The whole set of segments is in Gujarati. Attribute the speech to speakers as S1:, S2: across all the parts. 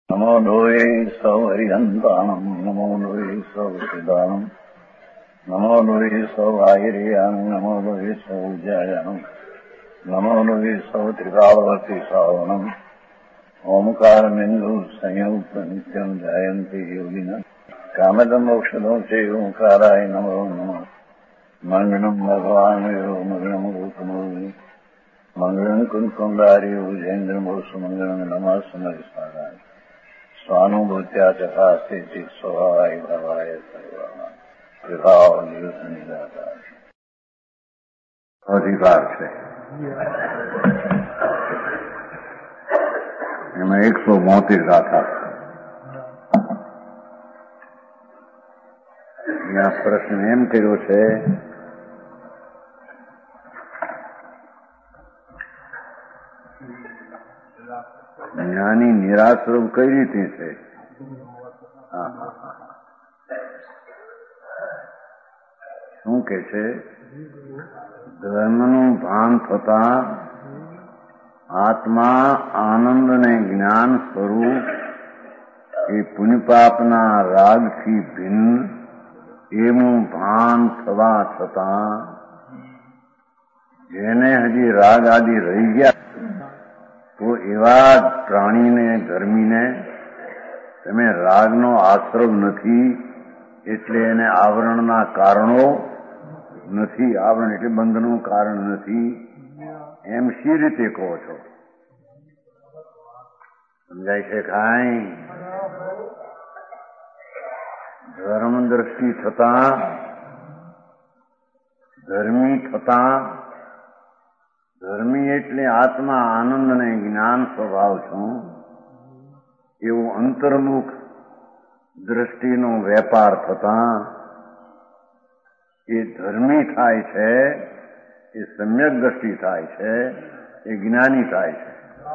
S1: નમો લોહે સૌ હરિહંતાણમ નમો લોહે સૌ સિદાનમ નમો લોહે સૌ આયર્યાણમ નમો લોહે સૌ જયાણમ નમો લોહે સૌ ત્રિકાળવતી સાવણમ ઓમકારમિંદુ સંયુક્ત નિત્યમ જયંતિ યોગિના કામદમ મોક્ષદો છે ઓંકારાય નમો નમઃ મંગળમ ભગવાન મંગળમ રૂપમો મંગળમ કુંકુંડાર્ય ઉજેન્દ્રમોષ મંગળમ નમઃ સમરિસ્મરાય સ્વાનુભૂત્યા ચકાસ્તે ચિત્ત સ્વભાવાય ભવાય સર્વમાં વિભાવ નિવૃત્ત નિરાકાર અધિકાર છે. એમાં 172 ગાથા. અહીંયા પ્રશ્ન એમ કર્યો છે જ્ઞાની નિરાશ્રવ કઈ રીતે છે? શું કે છે? ધર્મનું ભાન થતા આત્મા આનંદ ને જ્ઞાન સ્વરૂપ એ પુણ્યપાપના રાગથી ભિન્ન એવું ભાન થવા છતાં જેને હજી રાગ આદિ રહી ગયા તો એવા પ્રાણીને ધર્મીને તમે રાગનો આશ્રવ નથી એટલે એને આવરણના કારણો નથી, આવરણ એટલે બંધનું કારણ નથી એમ શી રીતે કહો છો? સમજાય છે કાંઈ? ધર્મ દ્રષ્ટિ થતા ધર્મી થતા ધર્મી એટલે આત્મા આનંદ ને જ્ઞાન સ્વભાવ છું એવું અંતર્મુખ દ્રષ્ટિનો વેપાર થતા એ ધર્મી થાય છે, એ સમ્યક દ્રષ્ટિ થાય છે, એ જ્ઞાની થાય છે.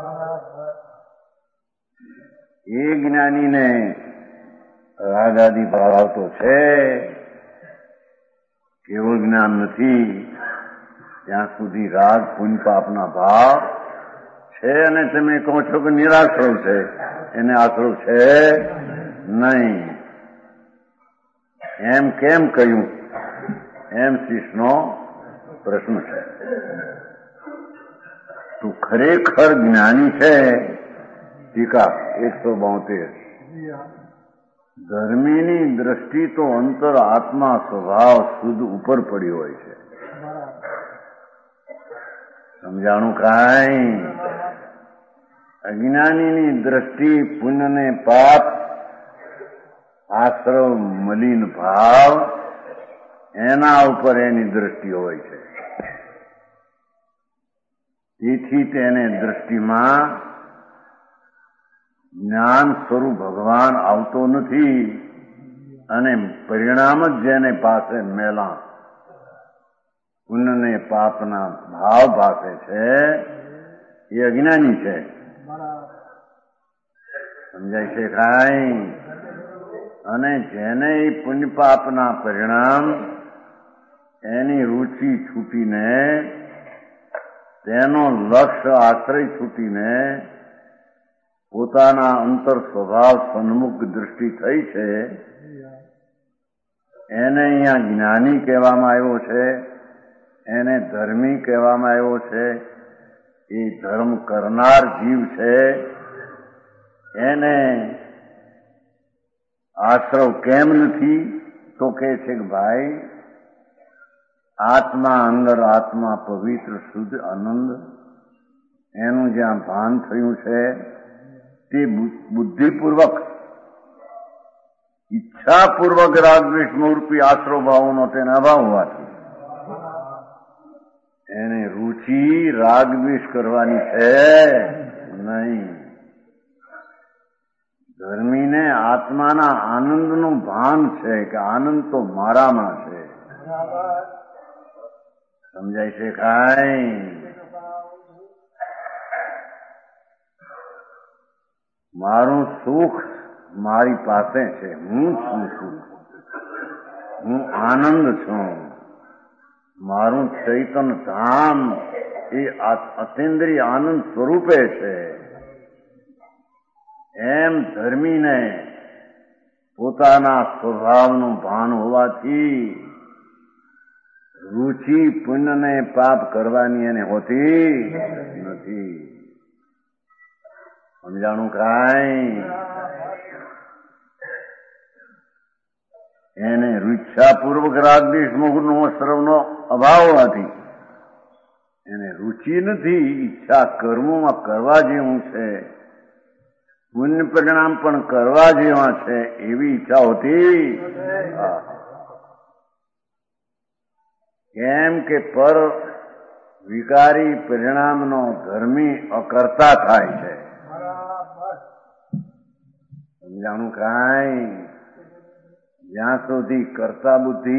S1: એ જ્ઞાનીને રાગાદી ભાવ તો છે, કેવળ જ્ઞાન નથી. ત્યાં સુધી રાગ પુણ્ય પાપના ભાવ છે અને તમે કહો છો કે નિરાશ્રવ છે, એને આશ્રવ છે નહીં. એમ કેમ કહ્યું? એમ શિષ્યનો પ્રશ્ન છે. તું ખરેખર જ્ઞાની છે? ટીકા 172. ધર્મીની દ્રષ્ટિ તો અંતર આત્મા સ્વભાવ શુદ્ધ ઉપર પડી હોય છે. સમજાણું કાંઈ? અજ્ઞાનીની દ્રષ્ટિ પુણ્ય ને પાપ આશ્રવ મલિન ભાવ એના ઉપર એની દ્રષ્ટિ હોય છે. તેથી તેને દ્રષ્ટિમાં જ્ઞાન સ્વરૂપ ભગવાન આવતો નથી અને પરિણામ જ જેને પાસે મેલા પુણ્ય ને પાપના ભાવ ભાસે છે એ અજ્ઞાની છે. સમજાય છે કાંઈ? અને જેને એ પુણ્ય પાપના પરિણામ એની રુચિ છૂટીને તેનો લક્ષ્ય આશ્રય છૂટીને પોતાના અંતર સ્વભાવ સન્મુખ દ્રષ્ટિ થઈ છે એને અહીંયા જ્ઞાની કહેવામાં આવ્યો છે, એને ધર્મી કહેવામાં આવ્યો છે. એ ધર્મ કરનાર જીવ છે. એને આશ્રવ કેમ નથી? તો કહે છે કે ભાઈ આત્મા અંદર આત્મા પવિત્ર શુદ્ધ આનંદ એનું જ્યાં ભાન થયું છે તે બુદ્ધિપૂર્વક ઈચ્છાપૂર્વક રાગદ્વેષ રૂપી આશ્રવ ભાવોનો તેને અભાવ હોવાથી એને રુચિ રાગદ્વેષ કરવાની છે નહીં. ધર્મીને આત્માના આનંદનું ભાન છે કે આનંદ તો મારામાં છે. સમજાય છે કાંઈ? મારું સુખ મારી પાસે છે, હું છું સુખ, હું આનંદ છું. મારું ચૈતન ધામ એ અતિન્દ્રિય આનંદ સ્વરૂપે છે. એમ ધર્મીને પોતાના સ્વભાવનું ભાન હોવાથી રુચિ પુણ્ય ને પાપ કરવાની એને હોતી નથી. સમજાણું કાંઈ? એને ઈચ્છાપૂર્વક રાગદ્વેષ મોહનો સર્વનો અભાવ હોવાથી એને રુચિ નથી. ઈચ્છા કર્મોમાં કરવા જેવું છે, પુણ્ય પરિણામ પણ કરવા જેવા છે એવી ઈચ્છા હોતી. કેમ કે પર વિકારી પરિણામનો ધર્મી અકર્તા થાય છે. સમજાણું કાંઈ? જ્યાં સુધી કર્તા બુદ્ધિ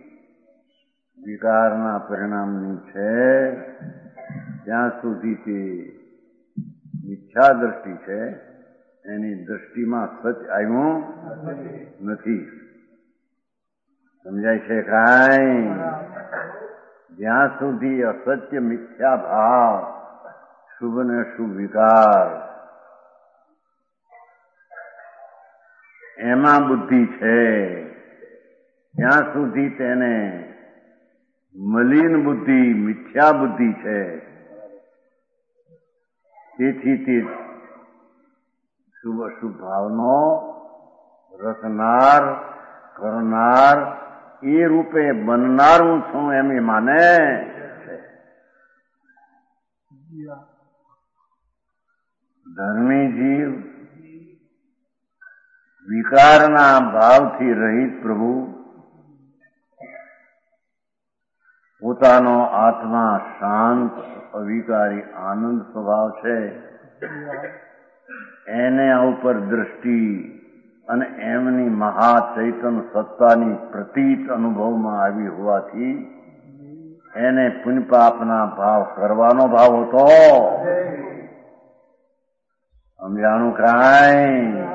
S1: વિકારના પરિણામની છે ત્યાં સુધી તે મિથ્યા દ્રષ્ટિ છે, એની દ્રષ્ટિમાં સચ આવ્યું નથી. સમજાય છે કાંઈ? જ્યાં સુધી અસત્ય મિથ્યા ભાવ, શુભ ને અશુભ વિકાર એમાં બુદ્ધિ છે ત્યાં સુધી તેને મલિન બુદ્ધિ, મિથ્યા બુદ્ધિ છે. તેથી તે શુભ અશુભ ભાવનો રચનાર, કરનાર, એ રૂપે બનનાર હું છું એમ એ માને છે. ધર્મી જીવ વિકારના ભાવથી રહિત પ્રભુ પોતાનો આત્મા શાંત અવિકારી આનંદ સ્વભાવ છે એને ઉપર દ્રષ્ટિ અને એમની મહાચૈતન સત્તાની પ્રતીત અનુભવમાં આવી હોવાથી એને પુણ્ય પાપના ભાવ કરવાનો ભાવ હતો. સમજાણું કાંઈ?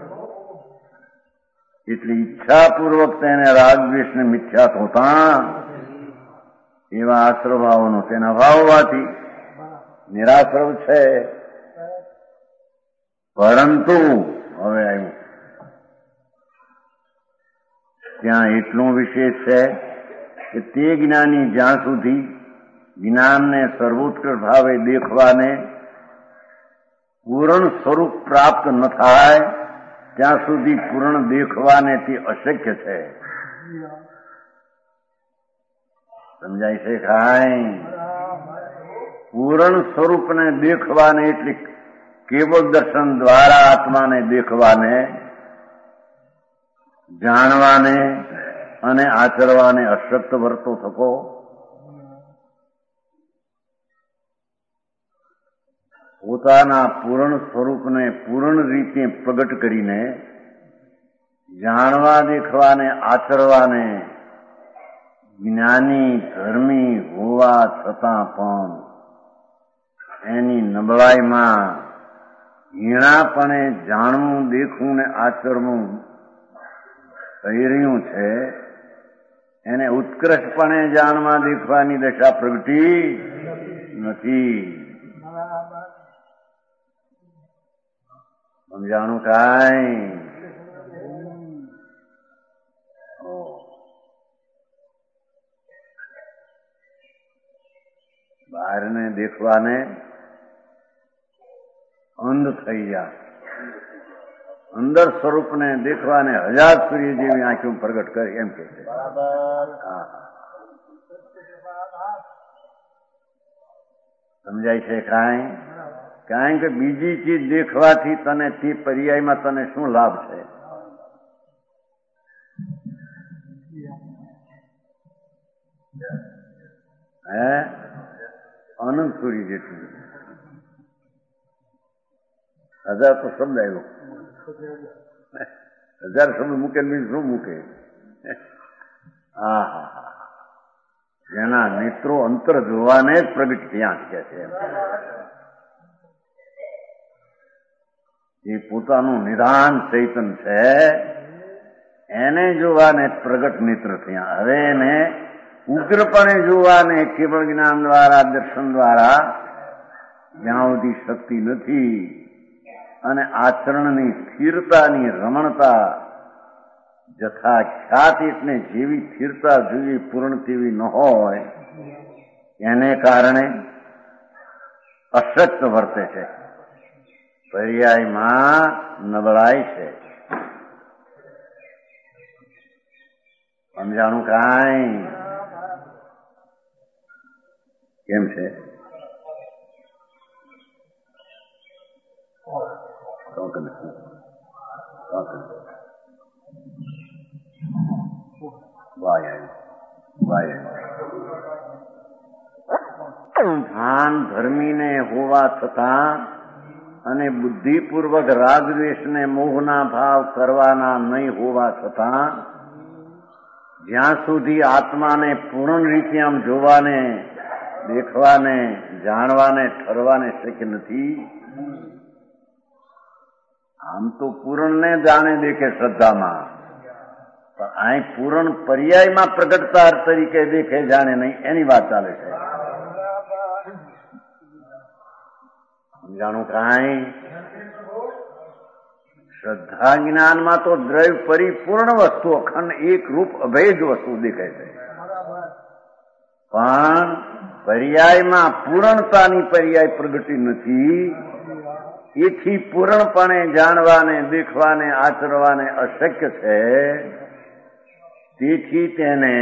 S1: એટલે ઈચ્છાપૂર્વક તેને રાગદ્વેષને મિથ્યા થતા એવા આશ્રભાવોનો તેના અભાવ હોવાથી નિરાશ્રવ છે. પરંતુ હવે આવ્યું ત્યાં એટલું વિશેષ છે કે તે જ્ઞાની જ્યાં સુધી જ્ઞાનને સર્વોત્કૃષ્ટ ભાવે દેખવાને પૂર્ણ સ્વરૂપ પ્રાપ્ત ન થાય ત્યાં સુધી પૂર્ણ દેખવાને તે અશક્ય છે. સમજાય છે કાંઈ? પૂર્ણ સ્વરૂપને દેખવાને એટલે કેવળ દર્શન દ્વારા આત્માને દેખવાને, જાણવાને અને આચરવાને અશક્ત વર્તો થકો. પોતાના પૂર્ણ સ્વરૂપને પૂર્ણ રીતે પ્રગટ કરીને જાણવા, દેખવાને, આચરવાને જ્ઞાની ધર્મી હોવા છતાં પણ એની નબળાઈમાં હીણાપણે જાણવું, દેખવું ને આચરવું થઈ રહ્યું છે. એને ઉત્કૃષ્ટપણે જાણવા દેખવાની દશા પ્રગટી નથી. સમજાણું કાંઈ? બહારને દેખવાને અંધ થઈ જાય, અંદર સ્વરૂપને દેખવાને હજાર સૂર્ય જેવી આંખો પ્રગટ કરી એમ કે છે. સમજાય છે કાંઈ? કારણ કે બીજી ચીજ દેખવાથી તને તે પર્યાયમાં તને શું લાભ છે? હે? અનંત સૂર્ય જેટલું. 1000 તો શબ્દ આવ્યો. 1000 શબ્દ મૂકે શું મૂકે? હા હા હા, જેના નેત્રો અંતર જોવાને જ પ્રગટ ત્યાં કે છે. એ પોતાનું નિધાન ચૈતન છે એને જોવાને પ્રગટ નેત્ર થયા. હવે એને ઉગ્રપણે જોવાને કેવળ જ્ઞાન દ્વારા, દર્શન દ્વારા જ્યાં સુધી શક્તિ નથી અને આચરણની સ્થિરતાની રમણતા જથા ખ્યાત એટલે જેવી સ્થિરતા જેવી પૂર્ણ તેવી ન હોય એને કારણે અશક્ત વર્તે છે, પર્યાયમાં નબળાઈ છે. સમજાણું કાંઈ? કેમ છે? ભાન ધર્મીને હોવા છતાં અને બુદ્ધિપૂર્વક રાગદ્વેષને મોહના ભાવ કરવાના નહીં હોવા છતાં જ્યાં સુધી આત્માને પૂર્ણ રીતે આમ જોવાને, દેખવાને, જાણવાને, ઠરવાને શક્ય નથી. આમ તો પૂર્ણને જાણે દેખે શ્રદ્ધામાં, પણ અહીં પૂર્ણ પર્યાયમાં પ્રગટતા તરીકે દેખે જાણે નહીં, એની વાત ચાલે છે. સમજાણું કાંઈ? શ્રદ્ધા જ્ઞાનમાં તો દ્રવ્ય પરિપૂર્ણ વસ્તુ, અખંડ એક રૂપ અભેદ વસ્તુ દેખાય છે, પણ પર્યાયમાં પૂર્ણતાની પર્યાય પ્રગટી નથી. એથી પૂર્ણપણે જાણવાને, દેખવાને, આચરવાને અશક્ય છે. તેથી તેને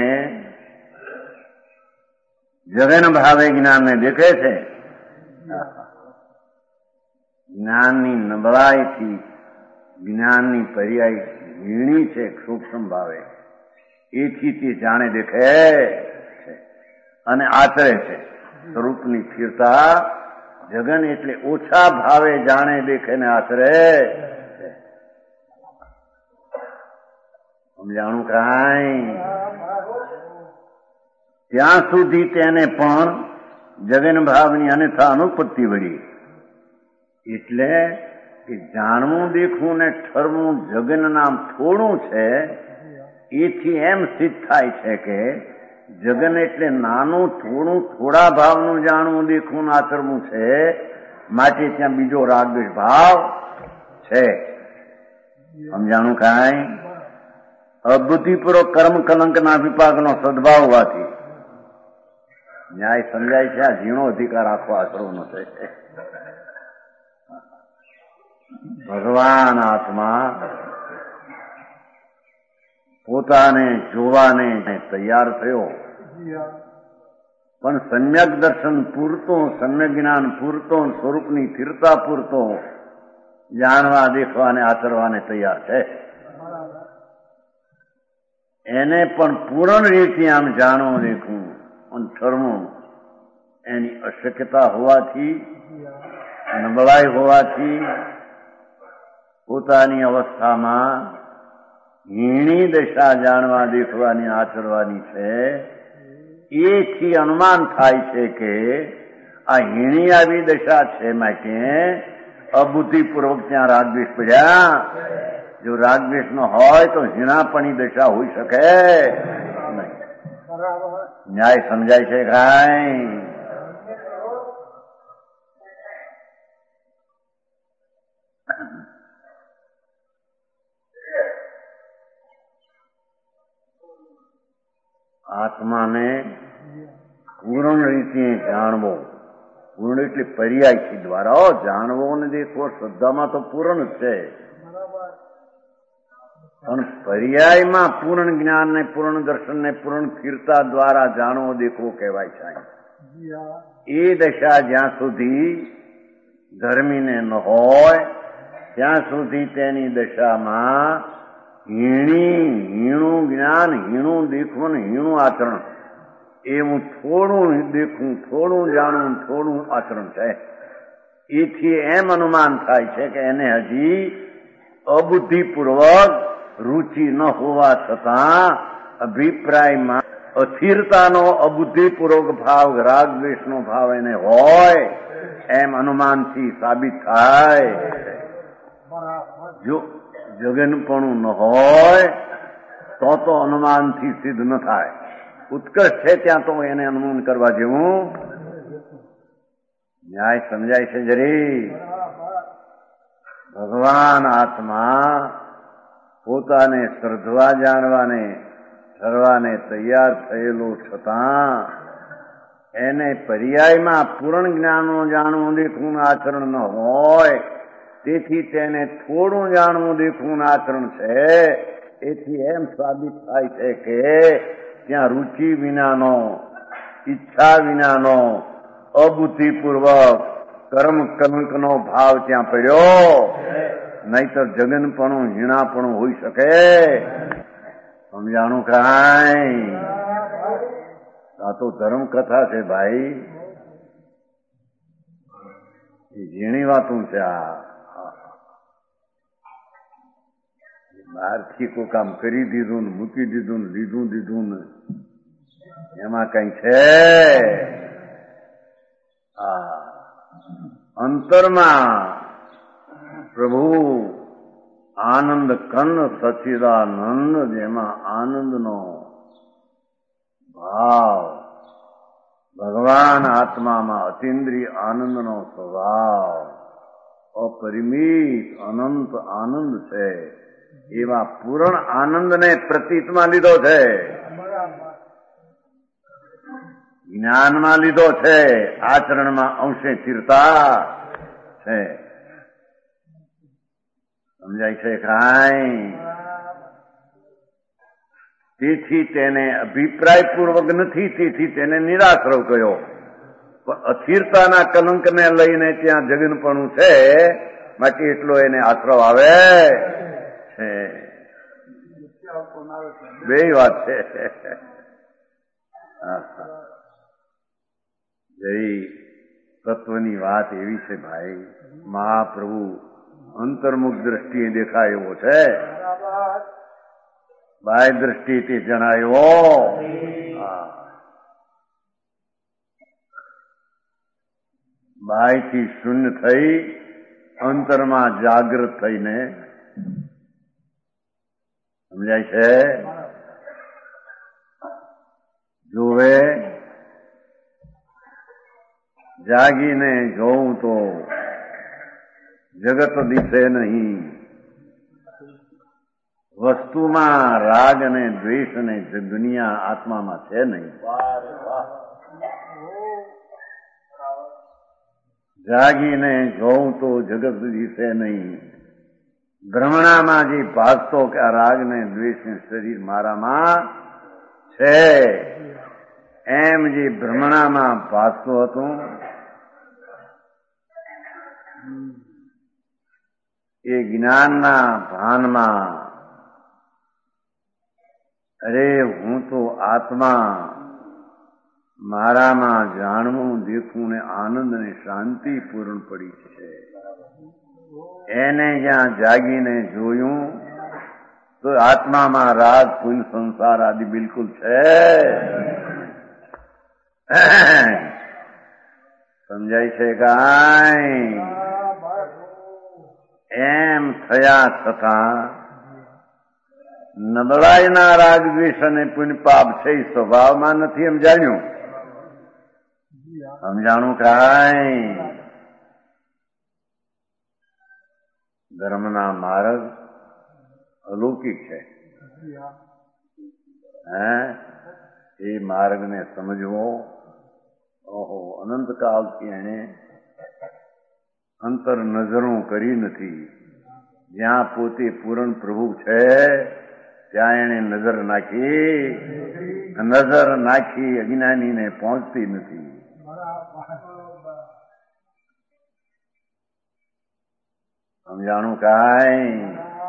S1: જગન ભાવે જ્ઞાનને દેખે છે. જ્ઞાનની નબળાઈથી જ્ઞાનની પર્યાય ઝીણી છે, સૂક્ષ્મ ભાવે, એથી તે જાણે દેખે છે અને આચરે છે. સ્વરૂપની સ્થિરતા જગન એટલે ઓછા ભાવે જાણે દેખે ને આચરે. સમજાણું કાંઈ? ત્યાં સુધી તેને પણ જગન ભાવની અન્યથા અનુપત્તિ વળી. એટલે કે જાણવું, દેખવું ને ઠરવું જગન નામ થોડું છે. એથી એમ સિદ્ધ થાય છે કે જગન એટલે નાનું, થોડું, થોડા ભાવનું જાણવું, દેખવું, આચરવું છે. માટે ત્યાં બીજો રાગદ્વેષ ભાવ છે. સમજાણું કાંઈ? અબુદ્ધિપૂર્વક કર્મ કલંકના વિપાકનો સદભાવ હોવાથી ન્યાય સમજાય છે. આ ઝીણો અધિકાર આખો આચરવાનો છે. ભગવાન આત્મા પોતાને જોવાને તૈયાર થયો, પણ સમ્યક દર્શન પૂરતો, સમ્યક જ્ઞાન પૂરતો, સ્વરૂપની સ્થિરતા પૂરતો જાણવા, દેખવાને, આચરવાને તૈયાર છે. એને પણ પૂર્ણ રીતે આમ જાણવું, દેખવું અને ઠરવું એની અશક્યતા હોવાથી, નબળાઈ હોવાથી પોતાની અવસ્થામાં હીણી દશા જાણવા, દેખવાની, આચરવાની છે. એથી અનુમાન થાય છે કે આ હીણી આવી દશા છે, માટે અબુદ્ધિપૂર્વક ત્યાં રાગદ્વેષ પડ્યા. જો રાગદ્વેષ ન હોય તો હીણાપણી દશા હોઈ શકે નહીં. ન્યાય સમજાય છે કાંઈ? આત્માને પૂર્ણ રીતે જાણવો, પૂર્ણ એટલે પર્યાયથી દ્વારા જાણવો ને દેખવો. શ્રદ્ધામાં તો પૂર્ણ જ છે, પણ પર્યાયમાં પૂર્ણ જ્ઞાન ને, પૂર્ણ દર્શન ને, પૂર્ણ સ્થિરતા દ્વારા જાણવો, દેખવો કહેવાય છે. એ દશા જ્યાં સુધી ધર્મીને ન હોય ત્યાં સુધી તેની દશામાં હીણું જ્ઞાન, હીણું દેખવું, હીણું આચરણ, એવું થોડું દેખવું, થોડું જાણવું, થોડું આચરણ છે. એથી એમ અનુમાન થાય છે કે એને હજી અબુદ્ધિપૂર્વક રુચિ ન હોવા છતાં અભિપ્રાયમાં અસ્થિરતાનો અબુદ્ધિપૂર્વક ભાવ, રાગદ્વેષનો ભાવ એને હોય એમ અનુમાનથી સાબિત થાય. જો જગનપણું ન હોય તો અનુમાનથી સિદ્ધ ન થાય. ઉત્કર્ષ છે ત્યાં તો એને અનુમાન કરવા જેવું. ન્યાય સમજાય છે જરી? ભગવાન આત્મા પોતાને શ્રદ્ધવા જાણવાને ઠરવાને તૈયાર થયેલો છતાં એને પર્યાયમાં પૂર્ણ જ્ઞાનનું જાણવું દેખવું આચરણ ન હોય, તેથી તેને થોડું જાણવું દેખવું આચરણ છે. એથી એમ સાબિત થાય છે કે ત્યાં રુચિ વિનાનો, ઈચ્છા વિનાનો, અબુદ્ધિપૂર્વક કર્મ કલંકનો ભાવ ત્યાં પડ્યો. નહીતર જગનપણું હીણાપણું હોઈ શકે? સમજાણું કાંઈ? આ તો ધર્મ કથા છે ભાઈ, એ ઝીણી વાતું છે. આ બહારથી કોઈ કામ કરી દીધું ને મૂકી દીધું ને લીધું દીધું ને એમાં કઈ છે? અંતરમાં પ્રભુ આનંદ કંદ સચ્ચિદાનંદ, જેમાં આનંદનો ભાવ, ભગવાન આત્મામાં અતિન્દ્રિય આનંદનો સ્વભાવ, અપરિમિત અનંત આનંદ છે. એવા પૂર્ણ આનંદને પ્રતીતમાં લીધો છે, જ્ઞાનમાં લીધો છે, આચરણમાં અંશે ચિરતા છે. સમજાય છે કાંઈ? તેથી તેને અભિપ્રાયપૂર્વક નથી, તેથી તેને નિરાશ્રવ કહ્યો. પણ અસ્થિરતાના કલંકને લઈને ત્યાં જગનપણું છે, માટે એટલો એને આશ્રવ આવે છે. બે વાત છે. જય તત્વની વાત એવી છે ભાઈ, મહાપ્રભુ અંતર્મુખ દ્રષ્ટિએ દેખાય એવો છે, બાહ્ય દ્રષ્ટિથી જણાયો. બાહ્યથી શૂન્ય થઈ અંતરમાં જાગૃત થઈને, સમજાય છે? જોવે જાગીને જોઉં તો જગત દિશે નહીં. વસ્તુમાં રાગ અને દ્વેષ અને દુનિયા આત્મામાં છે નહીં. જાગીને જોઉં તો જગત દિશે નહીં. ભ્રમણામાં જે ભાસતો કે આ રાગ ને દ્વેષ ને શરીર મારામાં છે, એમ જે ભ્રમણામાં ભાસતું હતું, એ જ્ઞાનના ભાનમાં અરે હું તો આત્મા, મારામાં જાણવું દેખવું ને આનંદ ને શાંતિ પૂર્ણ પડી છે. એને જ્યાં જાગીને જોયું તો આત્મામાં રાગ પુણ્ય સંસાર આદિ બિલકુલ છે. સમજાય છે કાંઈ? એમ થયા છતાં નબળાઈના રાગ દ્વેષ અને પુણ્ય પાપ છે એ સ્વભાવમાં નથી સમજાણ્યું. સમજાણું કાંઈ? ધર્મના માર્ગ અલૌકિક છે. એ માર્ગને સમજવો, ઓહો, અનંતકાળથી એને અંતર નજરો કરી નથી. જ્યાં પોતે પૂર્ણ પ્રભુ છે ત્યાં એને નજર નાખી અજ્ઞાનીને પહોંચતી નથી. સમજાણું કાંઈ?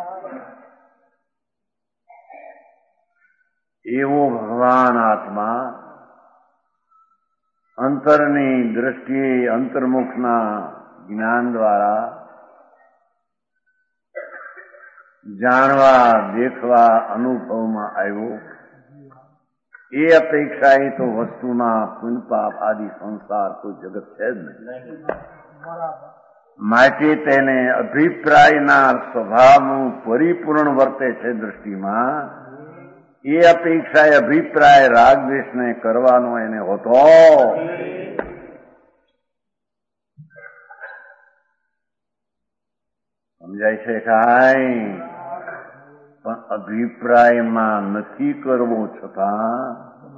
S1: એવો ભગવાન આત્મા અંતરની દ્રષ્ટિએ અંતર્મુખના જ્ઞાન દ્વારા જાણવા, દેખવા, અનુભવમાં આવ્યો. એ અપેક્ષાએ તો વસ્તુમાં પુણ્ય પાપ આદિ સંસાર કોઈ જગત છે જ નહીં. માટે તેને અભિપ્રાયના સ્વભાવનું પરિપૂર્ણ વર્તે છે દ્રષ્ટિમાં. એ અપેક્ષાએ અભિપ્રાય રાગદ્વેષને કરવાનો એને હોતો સમજાય છે કાંઈ? પણ અભિપ્રાયમાં નથી કરવો છતાં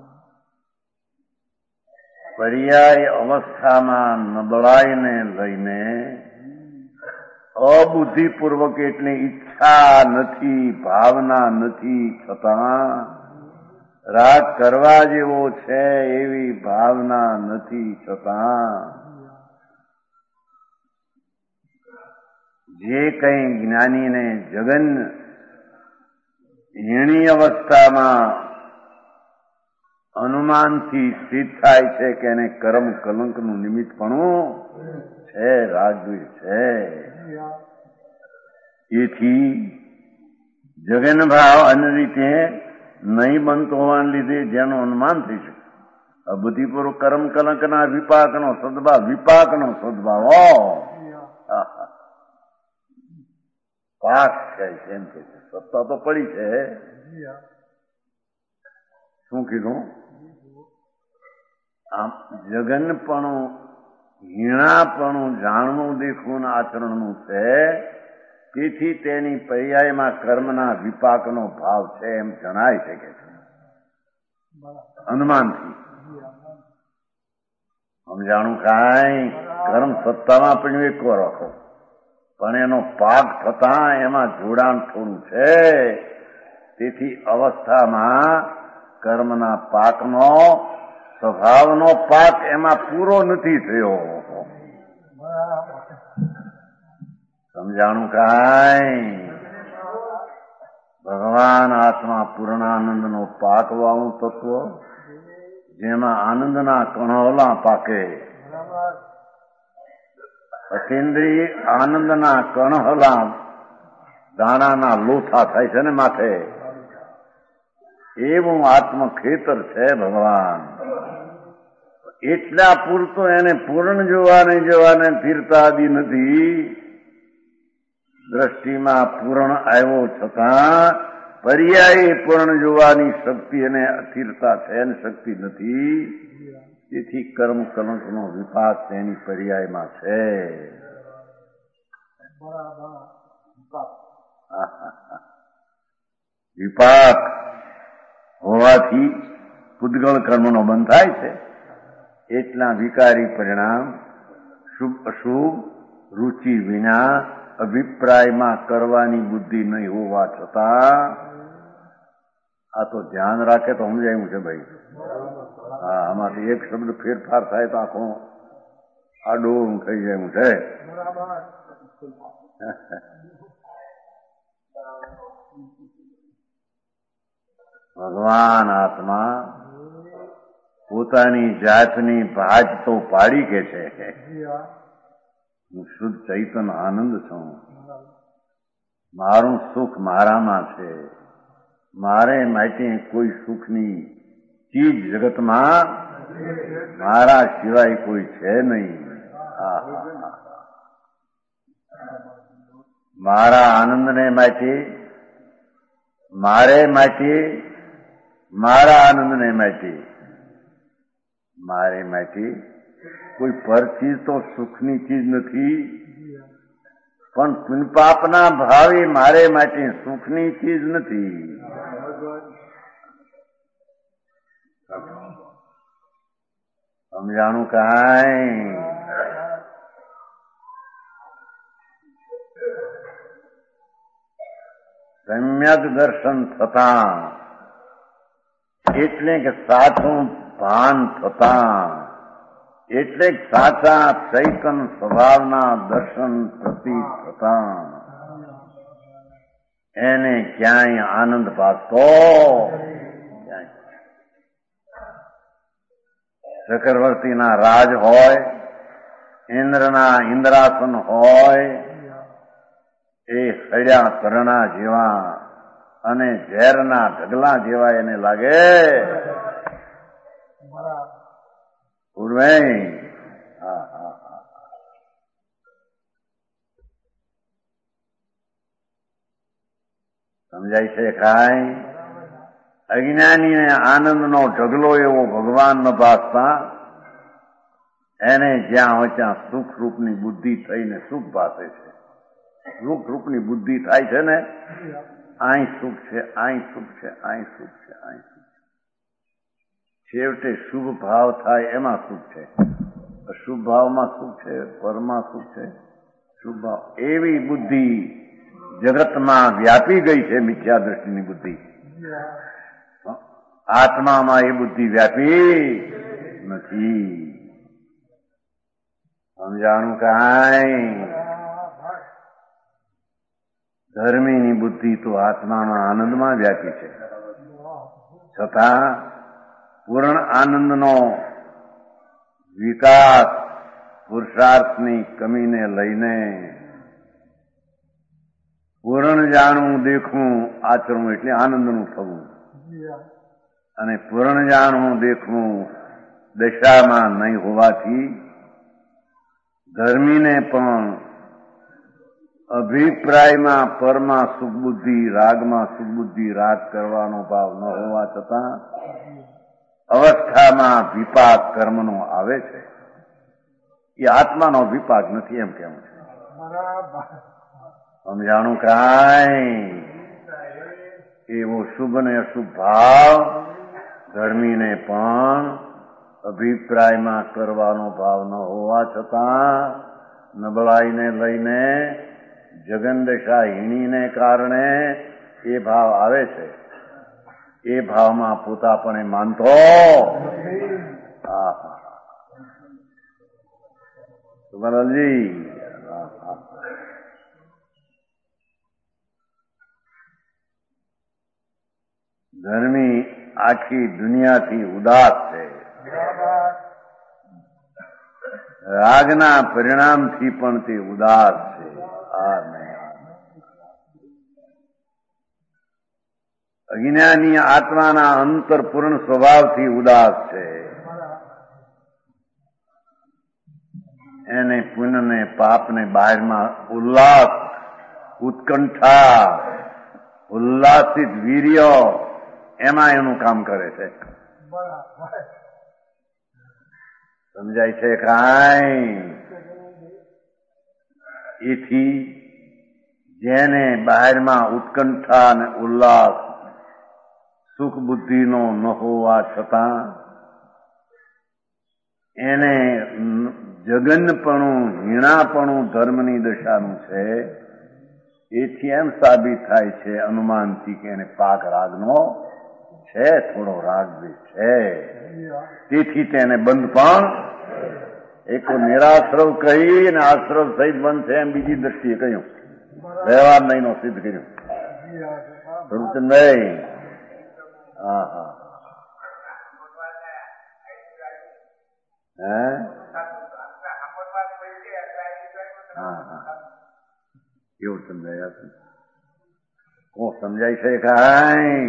S1: પર્યાય અવસ્થામાં નબળાઈને લઈને અબુદ્ધિપૂર્વક એટલી ઈચ્છા નથી, ભાવના નથી છતાં રાગ કરવા જેવો છે એવી ભાવના નથી છતાં જે કંઈ જ્ઞાનીને જગન હીણી અવસ્થામાં અનુમાનથી સિદ્ધ થાય છે કે એને કર્મ કલંકનું નિમિત્તપણું છે, રાગદ્વેષ છે. એથી જગન ભાવ અન્ય રીતે નહીં બનતો હોવાને લીધે જેનું અનુમાન થઈ શકે બુદ્ધિપૂર્વક કર્મ કલંકના વિપાકનો સદભાવ પાક છે એમ કે છે. સત્તા તો પડી છે. શું કીધું? આમ જગનપણું હીણાપણું જાણવું દેખવું આચરણનું છે. તેથી તેની પર્યાયમાં કર્મના વિપાકનો ભાવ છે એમ જણાય છે કે છે અનુમાનથી. સમજાણું કાંઈ? કર્મ સત્તામાં પણ એકવો રાખો પણ એનો પાક થતા એમાં જોડાણ થોડું છે. તેથી અવસ્થામાં કર્મના પાકનો સ્વભાવનો પાક એમાં પૂરો નથી થયો. સમજાણું કાંઈ? ભગવાન આત્મા પૂર્ણાનંદનો પાકવાળું તત્વ જેમાં આનંદના કણોલા પાકે, અતિન્દ્રિય આનંદના કણહલા દાણાના લોથા થાય છે ને માથે, એવું આત્મખેતર છે ભગવાન. એટલા પૂરતો એને પૂર્ણ જોવાને સ્થિરતા આદિ નથી. દ્રષ્ટિમાં પૂર્ણ આવ્યો છતાં પર્યાય પૂર્ણ જોવાની શક્તિ અને અસ્થિરતા છે અને શક્તિ નથી. તેથી કર્મ કલંકનો વિપાક તેની પર્યાયમાં છે. વિપાક હોવાથી પૂતગળ કર્મનો બંધ થાય છે. એટલા વિકારી પરિણામ શુભ અશુભ રુચિ વિના અભિપ્રાયમાં કરવાની બુદ્ધિ નહીં હોવા છતાં આ તો ધ્યાન રાખે તો સમજાયું છે ભાઈ. હા, આમાંથી એક શબ્દ ફેરફાર થાય તો આખો આડોળ થઈ જાય છે. ભગવાન આત્મા પોતાની જાતની ભાજ તો પાડી કે છે હું શુદ્ધ ચૈતન્ય આનંદ છું, મારું સુખ મારામાં છે, મારે માટે કોઈ સુખની ચીજ જગતમાં મારા સિવાય કોઈ છે નહીં. મારા આનંદને માટે મારે માટે મારા આનંદને માટે મારે માટે કોઈ પર ચીજ તો સુખની ચીજ નથી, પણ પુણ્યપાપના ભાવે મારે માટે સુખની ચીજ નથી. સમજાણું કાંઈ? સમ્યક દર્શન થતા એટલે કે સાચું ભાન થતા એટલે સાચા ચૈતન્ય સ્વભાવના દર્શન પ્રતીત થતા એને ક્યાંય આનંદ પામતો. ચક્રવર્તીના રાજ હોય, ઇન્દ્રના ઇન્દ્રાસન હોય, એ હળ્યા કરણા જેવા અને ઝેરના ઢગલા જેવા એને લાગે. પૂર્વે સમજાય છે કાંઈ? અજ્ઞાનીને આનંદનો ઢગલો એવો ભગવાન ન ભાસતા એને જ્યાં હોય ત્યાં સુખ રૂપની બુદ્ધિ થઈને સુખ ભાસે છે. રૂપની બુદ્ધિ થાય છે ને, અહીં સુખ છે, અહીં સુખ છે, અહીં સુખ છે, અહીં સુખ છે. છેવટે શુભ ભાવ થાય એમાં સુખ છે, અશુભ ભાવમાં સુખ છે, પરમાં સુખ છે. શુભ ભાવ એવી બુદ્ધિ જગતમાં વ્યાપી ગઈ છે, મિથ્યા દ્રષ્ટિની બુદ્ધિ. આત્મામાં એ બુદ્ધિ વ્યાપી નથી. સમજાણું કાંઈ? ધર્મીની બુદ્ધિ તો આત્માના આનંદમાં વ્યાપી છે, છતાં પૂર્ણ આનંદનો વિકાસ પુરુષાર્થની કમીને લઈને પૂર્ણ જાણવું, દેખવું, આચરવું એટલે આનંદનું થવું, અને પૂર્ણ જાણવું, દેખવું દશામાં નહીં હોવાથી ધર્મીને પણ અભિપ્રાયમાં પરમાં સુખબુદ્ધિ, રાગમાં સુખબુદ્ધિ, રાગ કરવાનો ભાવ ન હોવા છતાં અવસ્થામાં વિપાક કર્મનો આવે છે. એ આત્માનો વિપાક નથી એમ કેવું છે. સમજાણું કાંઈ? એવો શુભ ને અશુભ ભાવ ધર્મીને પણ અભિપ્રાયમાં કરવાનો ભાવ ન હોવા છતાં નબળાઈને લઈને જગનદશા હીણીને કારણે એ ભાવ આવે છે. એ ભાવમાં પોતાપણે માનતો સુબલજી ધર્મી આખી દુનિયાથી ઉદાસ છે. રાગના પરિણામથી પણ તે ઉદાસ છે. અજ્ઞાની આત્માના અંતરપૂર્ણ સ્વભાવથી ઉદાસ છે. એને પુણ્યને પાપને બહારમાં ઉલ્લાસ, ઉત્કંઠા, ઉલ્લાસિત વીર્ય એમાં એનું કામ કરે છે. સમજાય છે કાંઈ? એથી જેને બહારમાં ઉત્કંઠા અને ઉલ્લાસ સુખ બુદ્ધિનો ન હોવા છતાં એને જગનપણું, હીણાપણું ધર્મની દશાનું છે. એથી એમ સાબિત થાય છે અનુમાનથી કે એને પાક રાગનો છે, થોડો રાગ બી છે. તેથી તેને બંધ પણ એક નિરાશ્રવ કહી અને આશ્રવ સહિત બંધ છે એમ બીજી દ્રષ્ટિએ કહ્યું, વ્યવહાર નહીં નો સિદ્ધ કર્યું. સ્વરૂપચંદભાઈ એવું સમજાય હતું. કોણ સમજાય છે કાંઈ?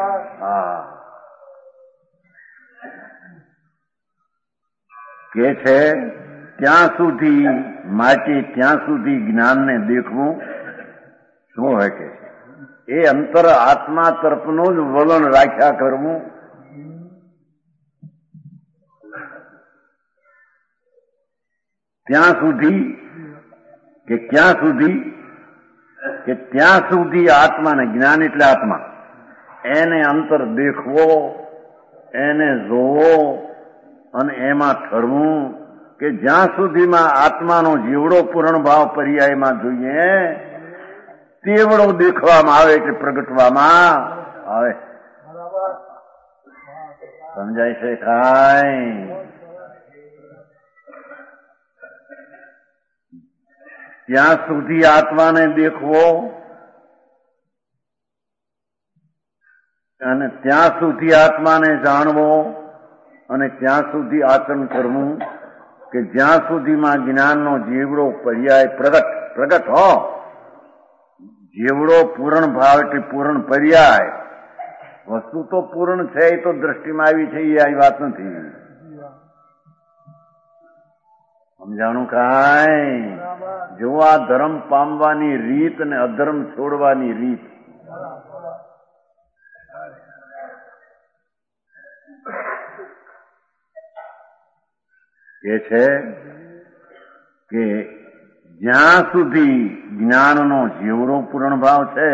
S1: કે છે ત્યાં સુધી માટે ત્યાં સુધી જ્ઞાનને દેખવું શું હોય કે એ અંતર આત્મા તરફનું જ વલણ રાખ્યા કરવું. ત્યાં સુધી કે ક્યાં સુધી કે ત્યાં સુધી આત્માને, જ્ઞાન એટલે આત્મા, એને અંતર દેખવો, એને જોવો અને એમાં ઠરવું કે જ્યાં સુધીમાં આત્માનો જેવડો પૂર્ણ ભાવ પર્યાયમાં જોઈએ તેવડો દેખવામાં આવે કે પ્રગટવામાં આવે. સમજાય છે કાંઈ? ત્યાં સુધી આત્માને દેખવો અને ત્યાં સુધી આત્માને જાણવો અને ત્યાં સુધી આચરણ કરવું કે જ્યાં સુધીમાં જ્ઞાનનો જેવડો પર્યાય પ્રગટ હો, જેવડો પૂર્ણ ભાવ એટલે પૂર્ણ પર્યાય. વસ્તુ તો પૂર્ણ છે, એ તો દ્રષ્ટિમાં આવી છે, એ આ વાત નથી. સમજાણું કાંઈ? જો આ ધર્મ પામવાની રીત અને અધર્મ છોડવાની રીત. એ છે કે જ્યાં સુધી જ્ઞાનનો જેવડો પૂર્ણ ભાવ છે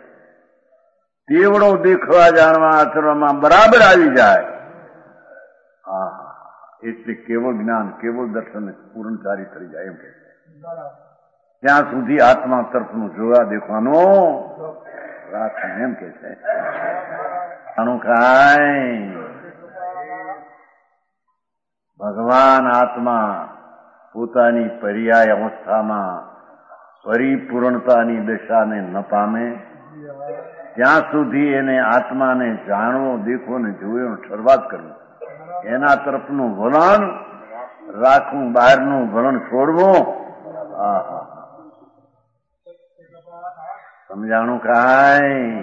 S1: તેવડો દેખવા જાણવા આચરવામાં બરાબર આવી જાય. હા, એટલે કેવળ જ્ઞાન કેવળ દર્શન પૂર્ણચારી થઈ જાય એમ કે ત્યાં સુધી આત્મા તરફનું જોવા દેખવાનો રાખવું એમ કે છે. આનું કાંઈ ભગવાન આત્મા પોતાની પર્યાય અવસ્થામાં પરિપૂર્ણતાની દશાને ન પામે ત્યાં સુધી એને આત્માને જાણવો દેખવો ને જોયો શરૂઆત કરવી, એના તરફનું વલણ રાખવું, બહારનું વલણ છોડવું. સમજાણું કાંઈ?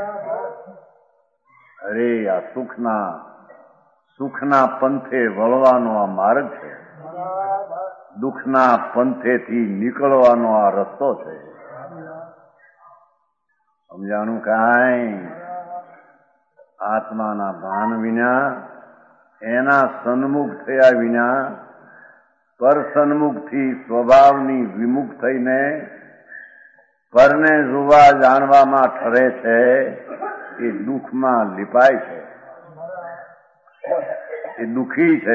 S1: અરે આ સુખના પંથે વળવાનો આ માર્ગ છે, દુઃખના પંથેથી નીકળવાનો આ રસ્તો છે. સમજાણું કાંઈ? આત્માના ભાન વિના, એના સન્મુખ થયા વિના, પર સન્મુખથી સ્વભાવની વિમુખ થઈને પરને જોવા જાણવામાં ઠરે છે એ દુઃખમાં લીપાય છે, એ દુઃખી છે.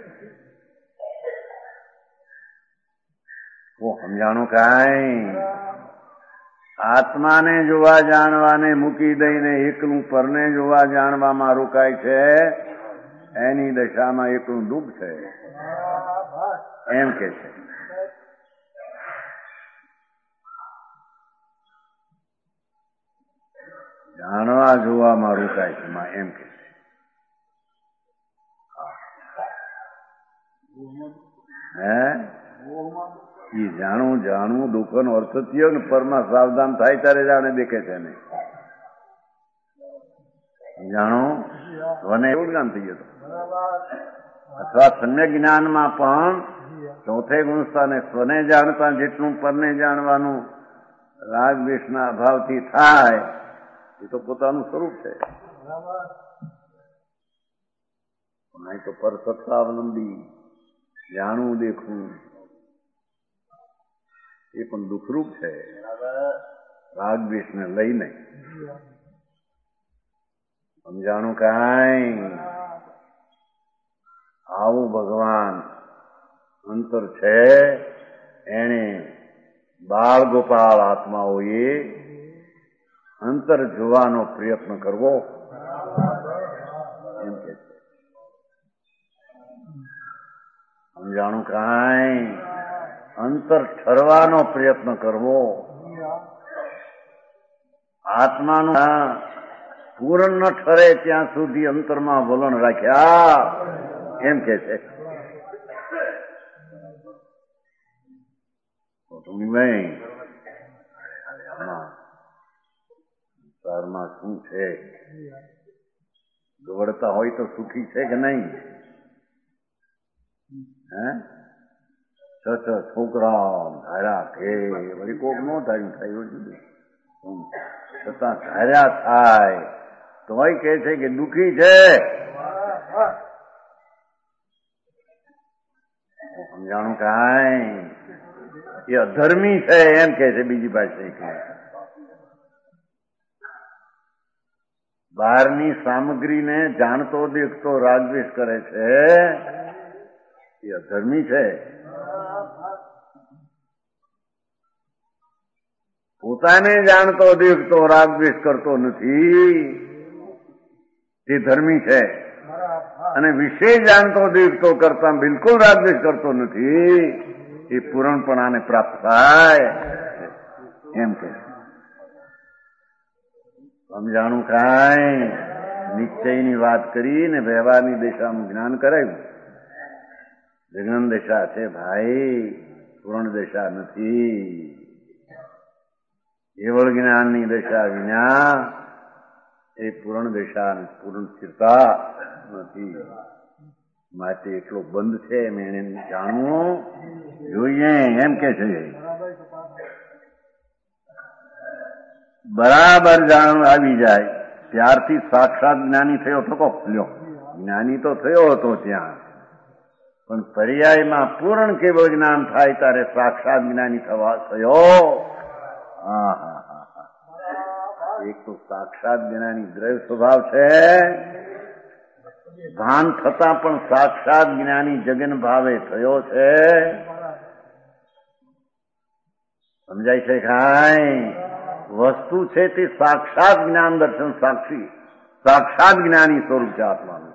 S1: સમજાણું કાંઈ? આત્માને જોવા જાણવાને મૂકી દઈને એકલું પરને જોવા જાણવામાં રોકાય છે, એની દશામાં એકલું દુઃખ છે એમ કે છે. જાણવા જોવામાં રોકાય છે એમ કે છે. એ જાણવું દુઃખનો અર્થ થયો ને પરમાં સાવધાન થાય ત્યારે જાણે દેખે છે ને. જાણો સ્વને એવું જ્ઞાન થઈ ગયું અથવા સમ્યક જ્ઞાનમાં પણ ચોથે ગુણસ્થાને સ્વને જાણતા જેટલું પરને જાણવાનું રાગ દ્વેષના અભાવથી થાય એ તો પોતાનું સ્વરૂપ છે. નહીં તો પરસત્તાવલંબી જાણવું દેખવું એ પણ દુઃખરૂપ છે, રાગ દ્વેષને લઈને. સમજાણું કાંઈ? આવું ભગવાન અંતર છે, એને બાળ ગોપાલ આત્માઓએ અંતર જોવાનો પ્રયત્ન કરવો એમ કે છે. સમજાણું કાંઈ? અંતર ઠરવાનો પ્રયત્ન કરવો, આત્માનું પૂર્ણ ન ઠરે ત્યાં સુધી અંતરમાં વલણ રાખ્યા એમ કે છે. સંસારમાં શું છે? દોડતા હોય તો સુખી છે કે નહીં? હે છોકરા ધાર્યા કે વળી કોક નો ધાર્યું થાય છતાં ધાર્યા થાય તોય કે છે કે દુઃખી છે. સમજાણું કાંઈ? એ અધર્મી છે એમ કે છે. બીજી પાસે બહારની સામગ્રીને જાણતો દેખતો રાગદ્વેષ કરે છે એ અધર્મી છે. પોતાને જાણતો દેખતો રાગદ્વેષ કરતો નથી તે ધર્મી છે, અને વિશે જાણતો દેખતો કરતા બિલકુલ રાગદ્વેષ કરતો નથી એ પૂરણપણાને પ્રાપ્ત થાય એમ કે. સમજાણું કાંઈ? નિશ્ચયની વાત કરીને વ્યવહારની દિશાનું જ્ઞાન કરાયું. જગન દશા છે ભાઈ, પૂર્ણ દશા નથી. કેવળ જ્ઞાનની દશા વિના એ પૂર્ણ દશા પૂર્ણ સ્થિરતા નથી. માટે એટલો બંધ છે એમ એને જાણવું જોઈએ એમ કે છે. બરાબર જાણવું આવી જાય ત્યારથી સાક્ષાત જ્ઞાની થયો હતો. લ્યો, જ્ઞાની તો થયો હતો ત્યાં, પણ પર્યાયમાં પૂર્ણ કેવળ જ્ઞાન થાય ત્યારે સાક્ષાત જ્ઞાની થયો. એક તો સાક્ષાત જ્ઞાની દ્રવ્ય સ્વભાવ છે, ભાન થતા પણ સાક્ષાત જ્ઞાની જગન ભાવે થયો છે. સમજાય છે કાંઈ? વસ્તુ છે તે સાક્ષાત જ્ઞાન દર્શન સાક્ષી, સાક્ષાત જ્ઞાની સ્વરૂપ છે આત્માનું.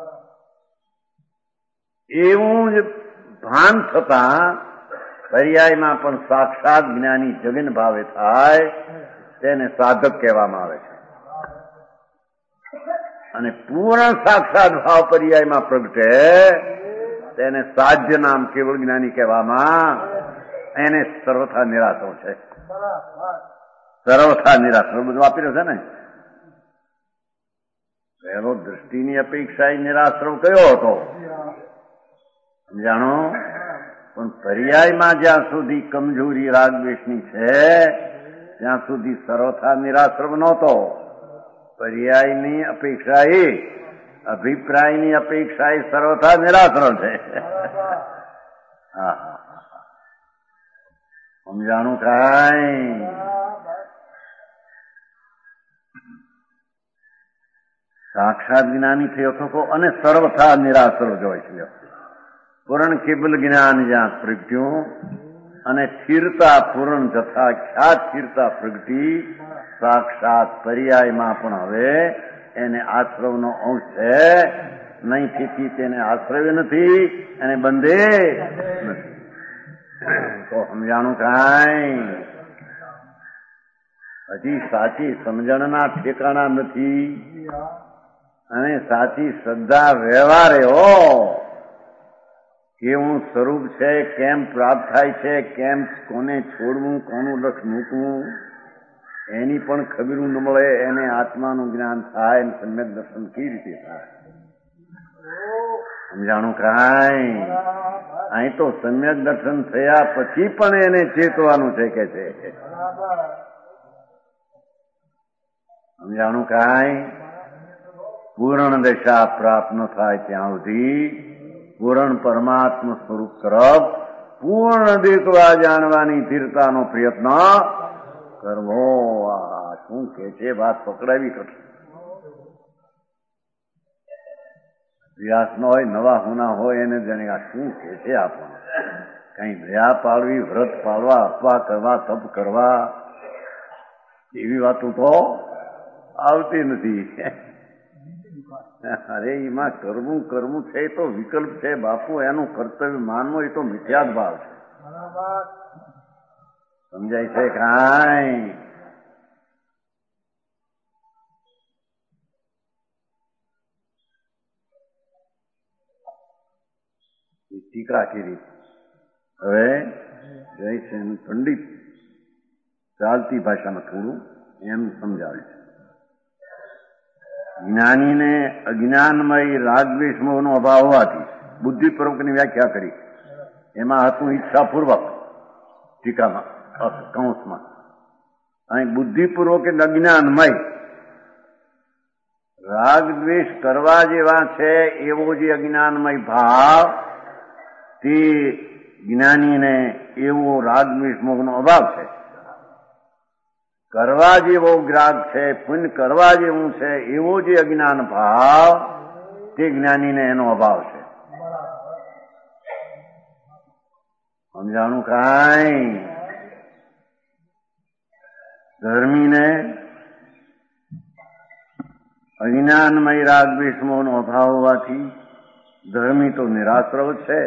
S1: એવું જ ભાન થતા પર્યાયમાં પણ સાક્ષાત જ્ઞાની જગન ભાવે થાય તેને સાધક કહેવામાં આવે છે. અને પૂર્ણ સાક્ષાત ભાવ પર્યાયમાં પ્રગટે તેને સાધ્ય નામ કેવળ જ્ઞાની કહેવામાં, એને સર્વથા નિરાશ્રવ છે. સર્વથા નિરાશ્રવ બધું આપી રહ્યો છે ને. પહેલો દ્રષ્ટિની અપેક્ષા નિરાશ્રવ કયો હતો જાણો? પણ પર્યાયમાં જ્યાં સુધી કમજોરી રાગદ્વેષની છે ત્યાં સુધી સર્વથા નિરાશ્રવ નહોતો. પર્યાયની અપેક્ષા એ, અભિપ્રાયની અપેક્ષા એ સર્વથા નિરાશ્રવ છે. સમજાણું કાંઈ? સાક્ષાત જ્ઞાની થયો થકો અને સર્વથા નિરાશ્રવ જોય છે. પૂર્ણ કેવલ જ્ઞાન જ્યાં પ્રગટ્યું અને સ્થિરતા પૂર્ણ જથા ખ્યાત સ્થિરતા પ્રગટી સાક્ષાત પર્યાયમાં પણ હવે એને આશ્રવનો અંશ છે નહીં. તેથી તેને આશ્રય નથી અને બંધે નથી. તો સમજાણું કાંઈ? હજી સાચી સમજણના ઠેકાણા નથી અને સાચી શ્રદ્ધા વ્યવહાર એવો કેવું સ્વરૂપ છે, કેમ પ્રાપ્ત થાય છે, કેમ કોને છોડવું, કોનું લક્ષ મૂકવું એની પણ ખબર ન મળે. એને આત્માનું જ્ઞાન થાય અને સમ્યક દર્શન કેવી રીતે થાય? સમજાણું કાંઈ? અહીં તો સમ્યક દર્શન થયા પછી પણ એને ચેતવાનું છે કે છે. સમજાણું કાંઈ? પૂર્ણ દશા પ્રાપ્ત ન થાય ત્યાં સુધી પૂર્ણ પરમાત્મ સ્વરૂપ તરફ પૂર્ણ દેખવા જાણવાની ધીરતાનો પ્રયત્ન કરવો. આ શું કે છે? વાત પકડાવી કરશે. વ્યાસ ન હોય, નવા હોના હોય એને જાણે આ શું કે છે આપણને. કઈ દયા પાડવી, વ્રત પાડવા, અપવા કરવા, તપ કરવા એવી વાતો તો આવતી નથી. અરે એમાં કરવું કરવું છે એ તો વિકલ્પ છે બાપુ. એનું કર્તવ્ય માનવું એ તો મિથ્યાદ ભાવ છે. સમજાય છે કાંઈ? ટીકા કરી હવે જયસેન પંડિત ચાલતી ભાષામાં થોડું એમ સમજાવે છે. જ્ઞાનીને અજ્ઞાનમય રાગદ્વેષ મોહનો અભાવ હોવાથી બુદ્ધિપૂર્વકની વ્યાખ્યા કરી. એમાં હતું ઈચ્છાપૂર્વક ટીકામાં કૌંસમાં. અહીં બુદ્ધિપૂર્વક એટલે અજ્ઞાનમય રાગદ્વેષ કરવા જેવા છે એવો જે અજ્ઞાનમય ભાવ તે જ્ઞાનીને એવો રાગદ્વેષ મોહનો અભાવ છે. કરવા જેવો ગ્રાગ છે, પુણ્ય કરવા જેવું છે એવો જે અજ્ઞાન ભાવ તે જ્ઞાનીને એનો અભાવ છે. સમજાણું કાંઈ? ધર્મીને અજ્ઞાનમય રાગદ્વેષ મોહનો અભાવ હોવાથી ધર્મી તો નિરાશ્રવ છે.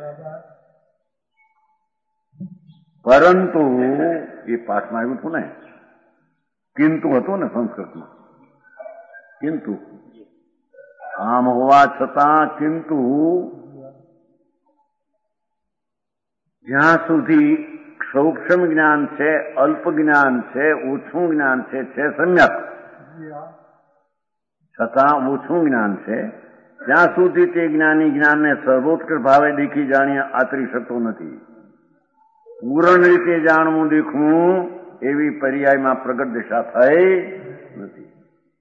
S1: પરંતુ એ પાઠમાં આવ્યું હતું ને, કિંતુ હતું ને સંસ્કૃતમાં, કિંતુ આમ હોવા છતાં કિંતુ જ્યાં સુધી સૂક્ષ્મ જ્ઞાન છે, અલ્પ જ્ઞાન છે, ઓછું જ્ઞાન છે સમ્યક છતાં ઓછું જ્ઞાન છે ત્યાં સુધી તે જ્ઞાની જ્ઞાનને સર્વોત્કૃષ્ટ ભાવે દેખી જાણી આતરી શકતો નથી. પૂર્ણ રીતે જાણવું દેખવું એવી પર્યાયમાં પ્રગટ દિશા થઈ નથી.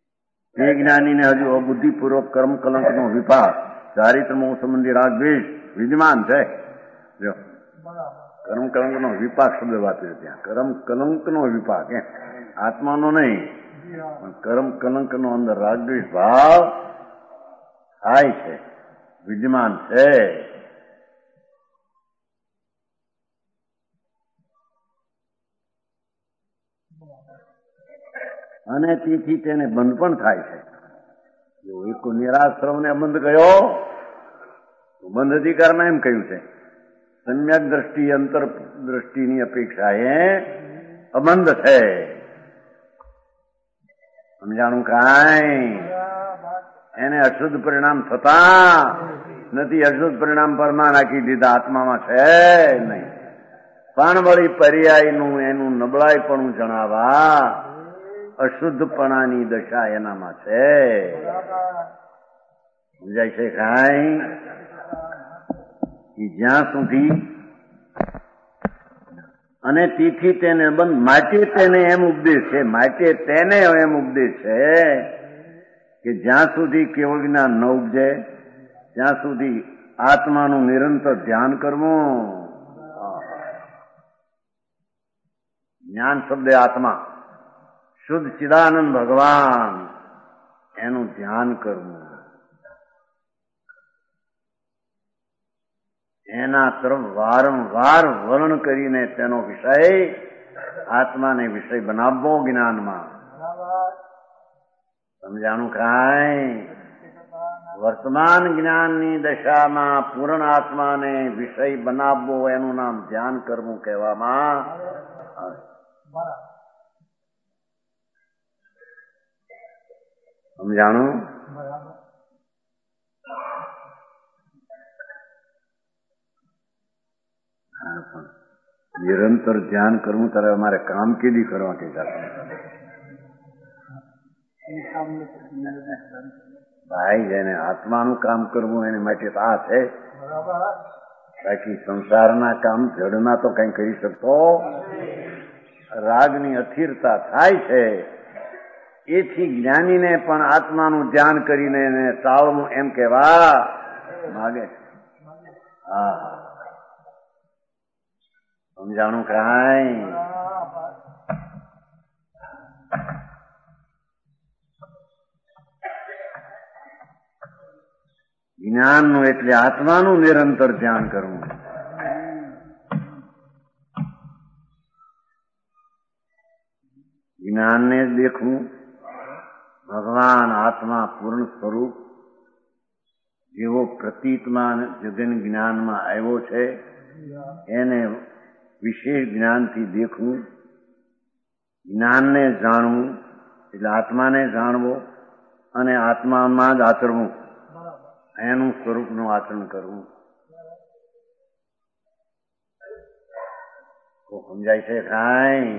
S1: તે જ્ઞાનીને હજુ અબુદ્ધિપૂર્વક કર્મ કલંકનો વિભાગ, ચારિત્ર મોહ સંબંધી રાગદ્વેષ વિદ્યમાન છે. જો કર્મ કલંકનો વિપાક શબ્દ વાપર્યો ત્યાં. કર્મ કલંકનો વિપાક એમ, આત્માનો નહીં, પણ કર્મ કલંકનો અંદર રાગદ્વેષ ભાવ થાય છે, વિદ્યમાન છે. અને તેથી તેને બંધ પણ થાય છે. જો એક નિરાશ્રમને બંધ ગયો તો બંધ અધિકારમાં એમ કહ્યું છે, સમ્યક દ્રષ્ટિ અંતર દ્રષ્ટિની અપેક્ષાએ અબંધ છે. સમજાણું કાંઈ? એને અશુદ્ધ પરિણામ થતા નથી. અશુદ્ધ પરિણામ પરમાં નાખી દીધા, આત્મામાં છે નહીં. પણ વળી પર્યાયનું એનું નબળાઈપણું જણાવવા અશુદ્ધપણાની દશા એનામાં છે. સમજાય છે કાંઈ? જ્યાં સુધી અને તેથી તેને બંધ, માટે તેને એમ ઉપદેશ છે, માટે તેને એમ ઉપદેશ છે કે જ્યાં સુધી કેવળ જ્ઞાન ન ઉપજે ત્યાં સુધી આત્માનું નિરંતર ધ્યાન કરવું. જ્ઞાન શબ્દ આત્મા, શુદ્ધ ચિદાનંદ ભગવાન, એનું ધ્યાન કરવું, એના તરફ વારંવાર વર્ણ કરીને તેનો વિષય, આત્માને વિષય બનાવવો જ્ઞાનમાં. સમજાણું કાંઈ? વર્તમાન જ્ઞાનની દશામાં પૂર્ણ આત્માને વિષય બનાવવો, એનું નામ ધ્યાન કરવું કહેવામાં આવે. સમજાણું? નિરંતર ધ્યાન કરવું ત્યારે અમારે કામ કેદી કરવા કે ભાઈ, જેને આત્માનું કામ કરવું એને માટે આ છે. બાકી સંસારના કામ જડના તો કઈ કરી શકતો. રાગની અસ્થિરતા થાય છે, એથી જ્ઞાનીને પણ આત્માનું ધ્યાન કરીને એને ટાળવું એમ કહેવા માગે છે. હા, સમજાણું કાંઈ? જ્ઞાનનું એટલે આત્માનું નિરંતર ધ્યાન કરવું. જ્ઞાનને જ દેખવું. ભગવાન આત્મા પૂર્ણ સ્વરૂપ જેવો પ્રતીતમાં જગન જ્ઞાનમાં આવ્યો છે, એને વિશેષ જ્ઞાનથી દેખવું. જ્ઞાનને જાણવું એટલે આત્માને જાણવો અને આત્મામાં જ આચરવું, એનું સ્વરૂપનું આચરણ કરવું. તો સમજાય છે કાંઈ?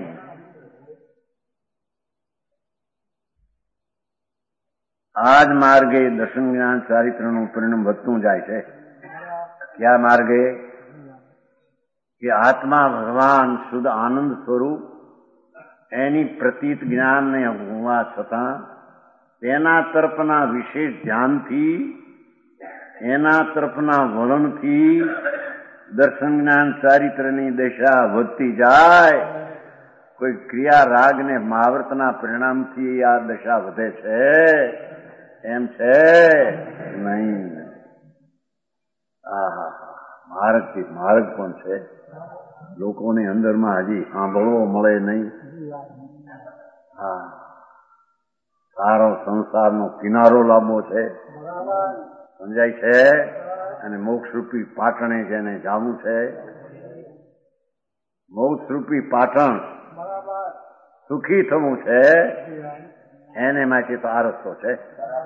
S1: આ જ માર્ગે દર્શન જ્ઞાન ચારિત્રનું પરિણામ વધતું જાય છે. કયા માર્ગે? કે આત્મા ભગવાન શુદ્ધ આનંદ સ્વરૂપ એની પ્રતીત જ્ઞાનને હોવા છતાં તેના તરફના વિશેષ ધ્યાનથી, એના તરફના વલણથી દર્શન જ્ઞાન ચારિત્રની દશા વધતી જાય. કોઈ ક્રિયા રાગને મહાવર્તના પરિણામથી આ દશા વધે છે એમ છે નહીં. માર્ગથી માર્ગ પણ છે. લોકોની અંદરમાં હજી સાંભળવો મળે નહીં. હા, સારો સંસારનો કિનારો લાવવો છે. સમજાય છે? અને મોક્ષરૂપી પાટણે જેને જાવું છે, મોક્ષરૂપી પાટણ સુખી થવું છે, એને માટે તો આ રસ્તો છે.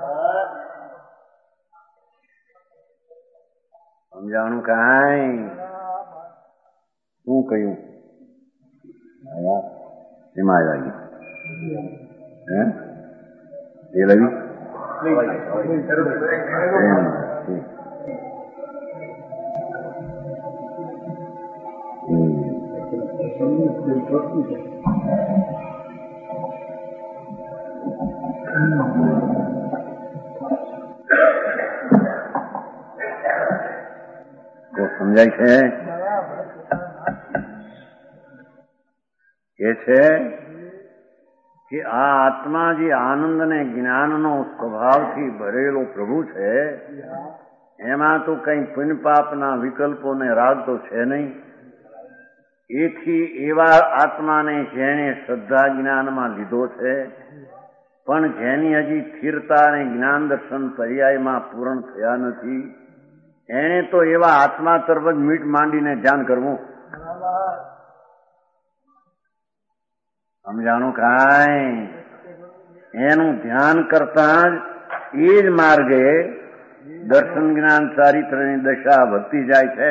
S1: સમજાણું કાંઈ? શું કહ્યું? એમાં લાગી એ લવી સમજાય છે? એ છે કે આ આત્મા જે આનંદ અને જ્ઞાનનો સ્વભાવથી ભરેલો પ્રભુ છે, એમાં તો કઈ પુણ્ય પાપના વિકલ્પોને રાગ તો છે નહીં. એથી એવા આત્માને જેણે શ્રદ્ધા જ્ઞાનમાં લીધો છે, પણ જેની હજી સ્થિરતા અને જ્ઞાન દર્શન પર્યાયમાં પૂર્ણ થયા નથી, એણે તો એવા આત્મા તરફ જ મીટ માંડીને ધ્યાન કરવું. સમજાણું કાંઈ? એનું ધ્યાન કરતા જ એ જ માર્ગે દર્શન જ્ઞાન ચારિત્રની દશા વધતી જાય છે.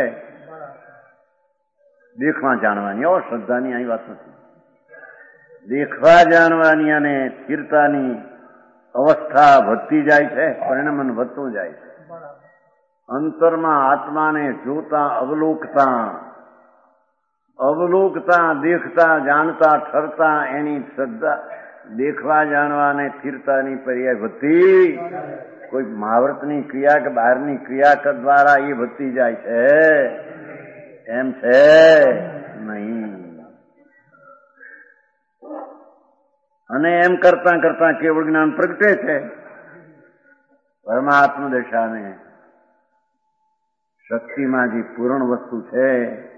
S1: દેખવા જાણવાની, શ્રદ્ધાની અહીં વાત નથી. દેખવા જાણવાની અને સ્થિરતાની અવસ્થા વધતી જાય છે, પરિણમન વધતું જાય છે. અંતરમાં આત્માને જોતા, અવલોકતા, દેખતા, જાણતા, ઠરતા એની શ્રદ્ધા દેખવા જાણવા અને સ્થિરતાની પર્યાય વધતી, કોઈ મહાવ્રતની ક્રિયા કે બહારની ક્રિયા દ્વારા એ વધતી જાય છે, એમ છે નહીં. અને એમ કરતા કરતા કેવળ જ્ઞાન પ્રગટે છે. પરમાત્મ દશાને શક્તિમાં જે પૂર્ણ વસ્તુ છે,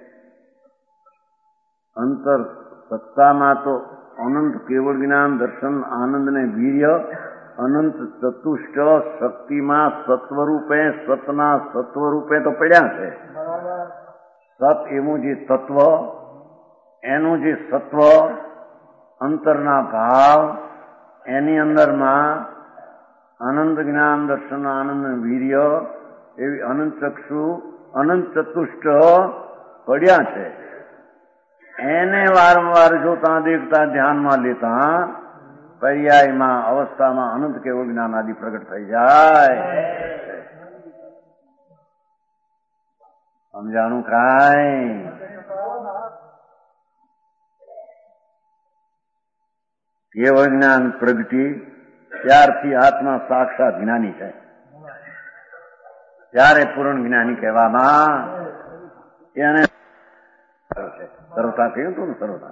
S1: અંતર સત્તામાં તો અનંત કેવળ જ્ઞાન દર્શન આનંદ ને વીર્ય, અનંત ચતુષ્ટ શક્તિમાં સત્વરૂપે, સતના સત્વરૂપે તો પડ્યા છે. સત એવું જે તત્વ, એનું જે સત્વ, અંતરના ભાવ, એની અંદરમાં અનંત જ્ઞાન દર્શન આનંદ વીર્ય એવી અનંત ચક્ષુ, અનંત ચતુષ્ટ પડ્યા છે. એને વારંવાર જોતા, દેખતા, ધ્યાનમાં લેતા પર્યાયમાં અવસ્થામાં અનંત કેવળ જ્ઞાન આદિ પ્રગટ થઈ જાય. સમજાણું કાંઈ? કેવળ જ્ઞાન પ્રગટી ત્યારથી આત્મા સાક્ષાત જ્ઞાની છે. ત્યારે પૂર્ણ જ્ઞાની કહેવામાં એને સર્વતા કહ્યું હતું ને, સર્વતા.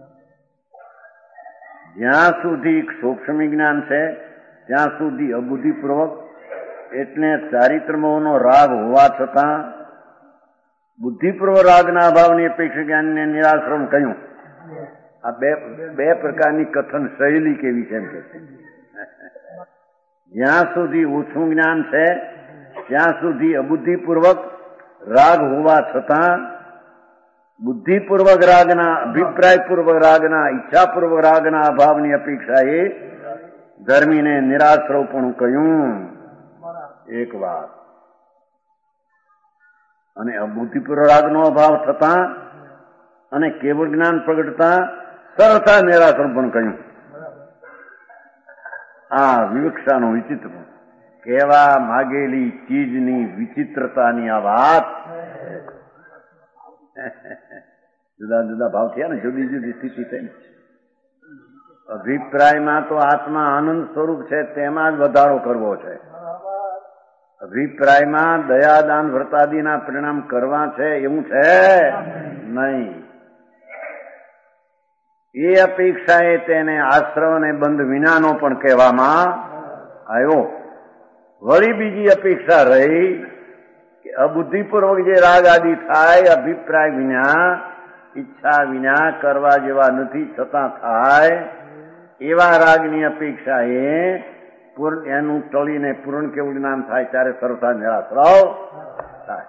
S1: જ્યાં સુધી સૂક્ષ્મ જ્ઞાન છે ત્યાં સુધી અબુદ્ધિપૂર્વક, એટલે ચારિત્રમોહનો રાગ હોવા છતાં બુદ્ધિપૂર્વક રાગના અભાવની અપેક્ષા જ્ઞાનને નિરાશ્રમ કહ્યું. આ બે પ્રકારની કથન શૈલી કેવી છે એમ કે છે. જ્યાં સુધી ઓછું જ્ઞાન છે ત્યાં સુધી અબુદ્ધિપૂર્વક રાગ હોવા છતાં બુદ્ધિપૂર્વક રાગના, અભિપ્રાયપૂર્વક રાગના, ઈચ્છાપૂર્વક રાગના અભાવની અપેક્ષાએ ધર્મીને નિરાશ્રવપણું કહ્યું. એક વાત. અને અબુદ્ધિપૂર્વક રાગનો અભાવ થતા અને કેવળ જ્ઞાન પ્રગટતા સરળતા નિરાશ્રવપણું કહ્યું. આ વિવક્ષાનું વિચિત્ર કહેવા માગેલી ચીજની વિચિત્રતાની આ વાત. જુદા જુદા ભાવ થયા ને, જુદી જુદી સ્થિતિ થઈ. અભિપ્રાયમાં તો આત્મા આનંદ સ્વરૂપ છે, તેમાં જ વધારો કરવો છે. અભિપ્રાયમાં દયાદાન વ્રતાદિના પરિણામ કરવા છે એવું છે નહીં. એ અપેક્ષાએ તેને આશ્રવ અને બંધ વિનાનો પણ કહેવામાં આવ્યો. વળી બીજી અપેક્ષા રહી કે અબુદ્ધિપૂર્વક જે રાગ આદિ થાય, અભિપ્રાય વિના, ઈચ્છા વિના કરવા જેવા નથી છતાં થાય, એવા રાગની અપેક્ષા એનું ટળીને પૂર્ણ કેવું જ્ઞાન થાય ત્યારે સરળતા નિરાશ્રવ થાય.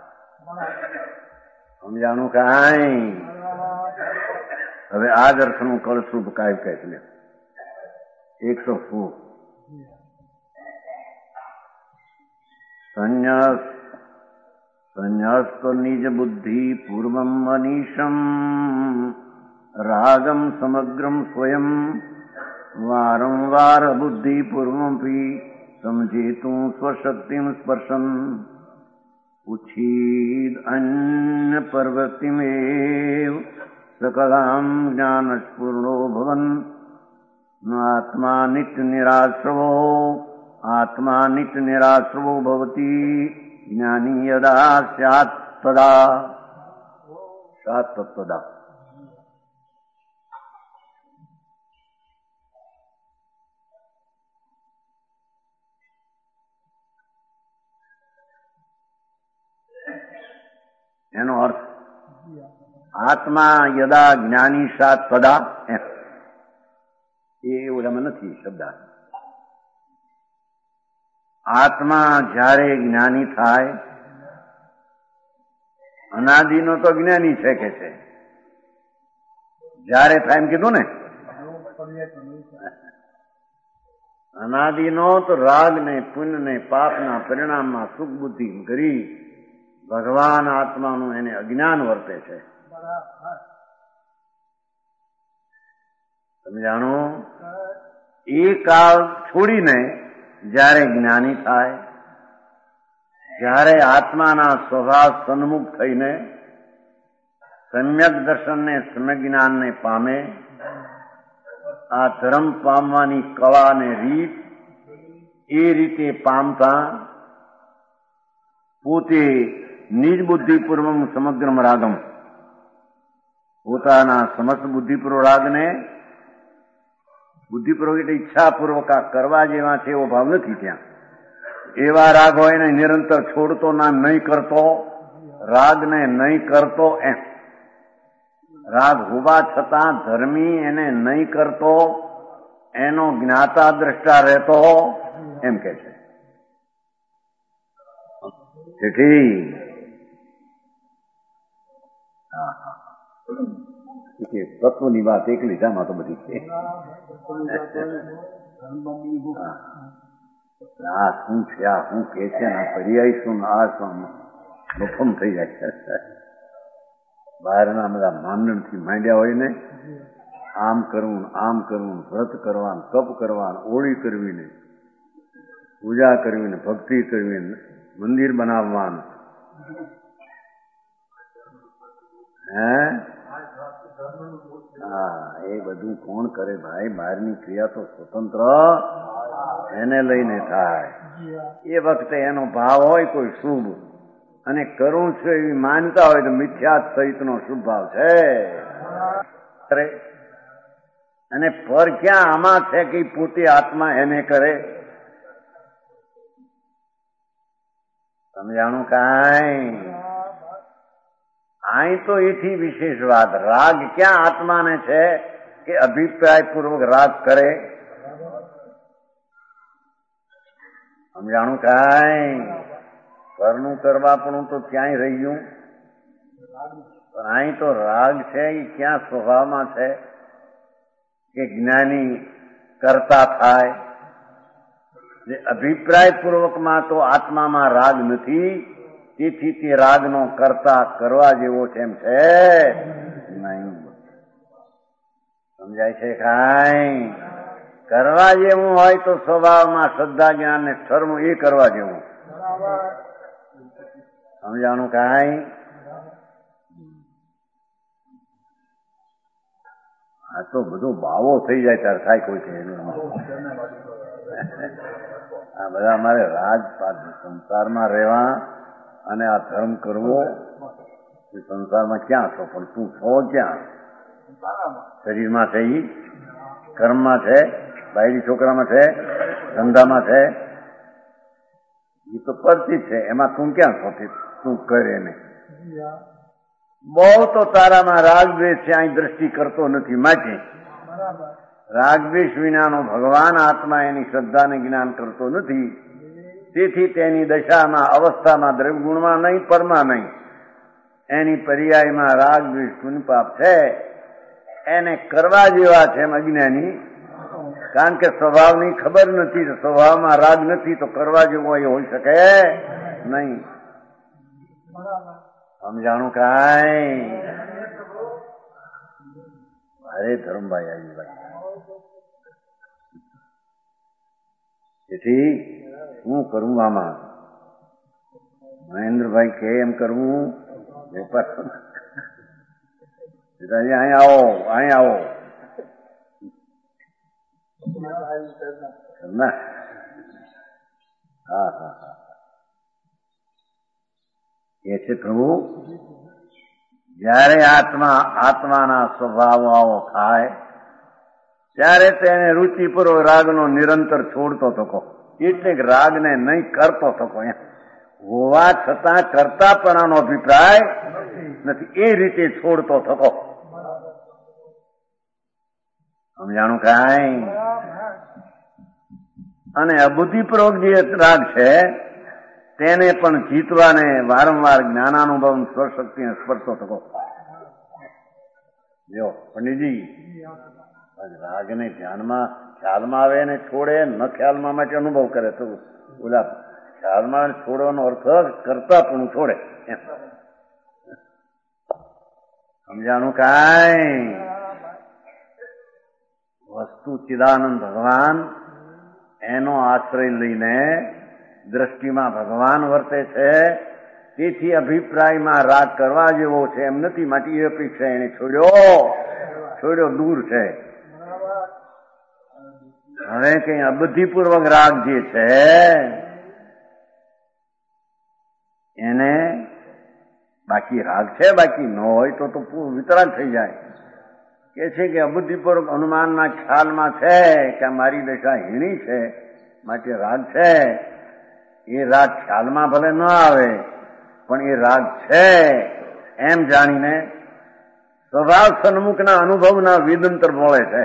S1: સમજાણું કાંઈ? હવે આ દર્શનનું કળશુભ કાય કહે છે 100 સંન્યસ્ત નિજ બુદ્ધિ પૂર્વમ મનીષમ રાગમ સમગ્રમ સ્વયં વારંવાર બુદ્ધિ પૂર્વમપી સમજેતું સ્વશક્તિમ સ્પર્શન ઉચ્છીદ અન્ય પ્રવૃત્તિમેવ સકલામ જ્ઞાનસ્ફૂર્ણો ભવન આત્મા નિત્ય નિરાશ્રવો ભવતી જ્ઞાની યદા સ્યાત તદા સાત તત્વદા. એનો અર્થ આત્મા યદા જ્ઞાની સા તદા, એ ઓલામાં નથી શબ્દ. આત્મા જ્યારે જ્ઞાની થાય, અનાદિનો તો જ્ઞાની છે કે છે, જ્યારે થાય એમ કીધું ને. અનાદિનો તો રાગ ને પુણ્ય ને પાપના પરિણામમાં સુખ બુદ્ધિ કરી ભગવાન આત્માનું એને અજ્ઞાન વર્તે છે. તમે જાણો, એ કાળ છોડીને જ્યારે જ્ઞાની થાય, જ્યારે આત્માના સ્વભાવ સન્મુખ થઈને સમ્યક દર્શનને સમ્યક જ્ઞાનને પામે, આ ધર્મ પામવાની કળા અને રીત એ રીતે પામતા પોતે નિજ બુદ્ધિપૂર્વક સમગ્રમ રાગમ, પોતાના સમસ્ત બુદ્ધિપૂર્વક રાગને, બુદ્ધિપૂર્વક એટલે ઈચ્છાપૂર્વક આ કરવા જેવા છે એવો ભાવ નથી ત્યાં. એવા રાગ હોય ને નિરંતર છોડતો ના નહીં કરતો, રાગને નહીં કરતો એમ. રાગ હોવા છતાં ધર્મી એને નહીં કરતો, એનો જ્ઞાતા દ્રષ્ટા રહેતો એમ કે છે. તેથી તત્વની વાત એકલી જામાં તો બધી છે. આ શું છે, આ શું કે છે, પર્યાય શું, આ શું મફમ થઈ જાય છે. બહારના બધા માનણથી માંડ્યા હોય ને, આમ કરવું, આમ કરવું, વ્રત કરવાનું, તપ કરવાનું, ઓળી કરવીને, પૂજા કરવીને, ભક્તિ કરવીને, મંદિર બનાવવાનું, હા, એ બધું કોણ કરે ભાઈ? બહારની ક્રિયા તો સ્વતંત્ર એને લઈને થાય. એ વખતે એનો ભાવ હોય કોઈ શુભ, અને કરું છું એવી માનતા હોય તો મિથ્યા સહિતનો શુભ ભાવ છે. અને પર ક્યાં આમાં છે કે પોતે આત્મા એને કરે? સમજાણું કાંઈ? અહીં તો એથી વિશેષ વાત, રાગ ક્યાં આત્માને છે કે અભિપ્રાય પૂર્વક રાગ કરે? સમજાણું કાંઈ? ઘરનું કરવા પણ તો ક્યાંય રહ્યું, પણ અહીં તો રાગ છે એ ક્યાં સ્વભાવમાં છે કે જ્ઞાની કરતા થાય. જે અભિપ્રાય પૂર્વકમાં તો આત્મામાં રાગ નથી, તેથી તે રાગનો કરતા કરવા જેવો છે એમ છે નહીં. સમજાય છે કાંઈ? કરવા જેવું હોય તો સ્વભાવમાં શ્રદ્ધા જ્ઞાન ને ધર્મ એ કરવા જેવું. સમજાણું કાંઈ? આ તો બધો બાવો થઈ જાય ત્યારે થાય કોઈ છે. આ બધા અમારે રાજપાટ સંસારમાં રહેવા અને આ ધર્મ કરવો, એ સંસારમાં ક્યાં છો? પણ તું છો ક્યાં? શરીરમાં છે, ઈ કર્મમાં છે, બાયરી છોકરામાં છે, ધંધામાં છે, એ તો પરથી છે. એમાં તું ક્યાં છો? તું કરે ને બહુ તો તારામાં રાગદ્વેષ છે, અહીં દ્રષ્ટિ કરતો નથી. માટે રાગદ્વેષ વિનાનો ભગવાન આત્મા એની શ્રદ્ધાને જ્ઞાન કરતો નથી. તેથી તેની દશામાં, અવસ્થામાં, દ્રવ્યગુણમાં નહીં, પરમાં નહીં, એની પર્યાયમાં રાગ દ્વેષ પુણ્ય પાપ છે. એને કરવા જેવા છે એમ અજ્ઞાની, કારણ કે સ્વભાવની ખબર નથી, તો સ્વભાવમાં રાગ નથી તો કરવા જેવો એ હોઈ શકે નહીં. સમજાણું કાંઈ? અરે ધર્મભાઈ આજીભાઈ, તેથી શું કરવું આમાં? મહેન્દ્રભાઈ કે એમ કરવું? વેપાર અહીં આવો, અહીં આવો. ના, હા હા હા, કે છે પ્રભુ જ્યારે આત્માના સ્વભાવો થાય ત્યારે તેને રુચિપૂર્વક રાગનો નિરંતર છોડતો થકો, એટલે કે રાગને નહીં કરતો થકો. હોવા છતાં કરતાપણાનો અભિપ્રાય નથી, એ રીતે છોડતો થકો. સમજાણું કાંઈ? અને અબુદ્ધિપૂર્વક જે રાગ છે તેને પણ જીતવાને વારંવાર જ્ઞાનાનુભવ સ્વશક્તિને સ્પર્શો થકો. જો પંડિતજી, રાગને ધ્યાનમાં ખ્યાલમાં આવે ને છોડે, ન ખ્યાલમાં માટે અનુભવ કરે તો ઓલા ખ્યાલમાં છોડવાનો અર્થ કરતા પણ છોડે. સમજાણું કાંઈ? વસ્તુ ચિદાનંદ ભગવાન એનો આશ્રય લઈને દ્રષ્ટિમાં ભગવાન વર્તે છે, તેથી અભિપ્રાયમાં રાગ કરવા જેવો છે એમ નથી, માટે એ અપેક્ષા એને છોડ્યો દૂર છે. હવે કઈ અબુદ્ધિપૂર્વક રાગ જે છે એને બાકી રાગ છે, બાકી ન હોય તો વિતરાગ થઈ જાય. કે છે કે અબુદ્ધિપૂર્વક અનુમાનના ખ્યાલમાં છે કે મારી દશા હીણી છે માટે રાગ છે. એ રાગ ખ્યાલમાં ભલે ન આવે પણ એ રાગ છે એમ જાણીને સ્વભાવ સન્મુખના અનુભવના વિદંતર બોલે છે.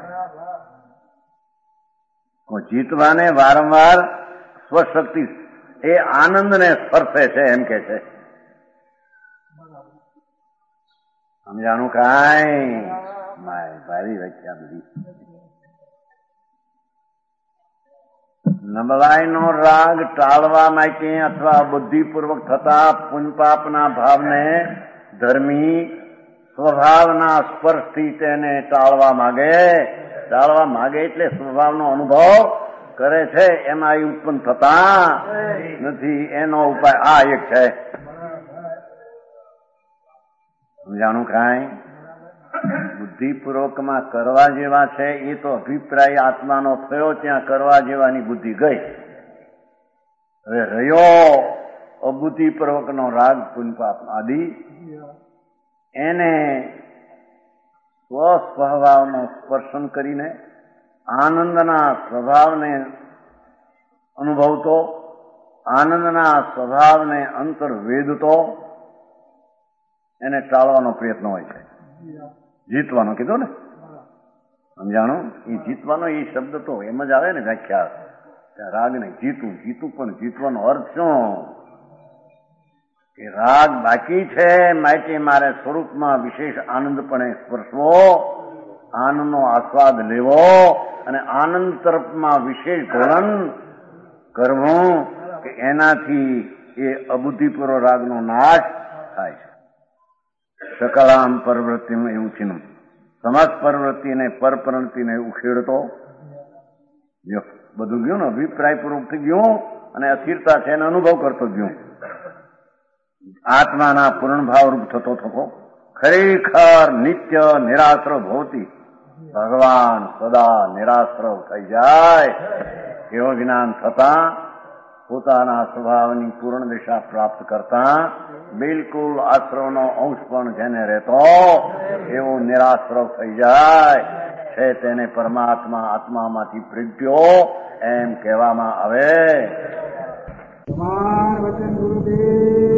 S1: જીતવાને વારંવાર સ્વશક્તિ એ આનંદને સ્પર્શે છે એમ કે છે. સમજાણું કાંઈ? ભારી વ્યાખ્યા બધી. નબળાઈનો રાગ ટાળવા માટે અથવા બુદ્ધિપૂર્વક થતા પુણ્યપાપના ભાવને ધર્મી સ્વભાવના સ્પર્શથી તેને ટાળવા માગે એટલે સ્વભાવનો અનુભવ કરે છે, એમાં એ ઉત્પન્ન થતા નથી. એનો ઉપાય આ એક છે. સમજાણું કાંઈ? બુદ્ધિપૂર્વકમાં કરવા જેવા છે એ તો અભિપ્રાય આત્માનો થયો, ત્યાં કરવા જેવાની બુદ્ધિ ગઈ. હવે રહ્યો અબુદ્ધિપૂર્વકનો રાગ પુણ્યપાપ આદિ, એને સ્વસ્વભાવનો સ્પર્શન કરીને આનંદના સ્વભાવને અનુભવતો, આનંદના સ્વભાવને અંતર્વેદતો એને ટાળવાનો પ્રયત્ન હોય છે. જીતવાનો કીધો ને, સમજાણું? એ જીતવાનો એ શબ્દ તો એમ જ આવે ને વ્યાખ્યા, રાગને જીતું પણ જીતવાનો અર્થ શું? કે રાગ બાકી છે માટે મારે સ્વરૂપમાં વિશેષ આનંદપણે સ્પર્શવો, આનંદનો આસ્વાદ લેવો અને આનંદ તરફમાં વિશેષ ધોરણ કરવું કે એનાથી એ અબુદ્ધિપૂર્વ રાગનો નાશ થાય છે. સકલામ પરવૃત્તિનું એવું છે, સમસ્ત પ્રવૃત્તિને પરપ્રવૃત્તિને ઉખેડતો બધું ગયું ને, અભિપ્રાયપૂર્વક થઈ ગયું અને અસ્થિરતા છે એને અનુભવ કરતો ગયું. આત્માના પૂર્ણ ભાવરૂપ થતો થકો ખરેખર નિત્ય નિરાશ્રવ ભવતી ભગવાન સદા નિરાશ્રવ થઈ જાય એવો જ્ઞાન થતા પોતાના સ્વભાવની પૂર્ણ દિશા પ્રાપ્ત કરતા બિલકુલ આશ્રવનો અંશ પણ જેને રહેતો એવો નિરાશ્રવ થઈ જાય છે, તેને પરમાત્મા આત્મામાંથી પ્રગટ્યો એમ કહેવામાં આવે. વચન ગુરુદેવ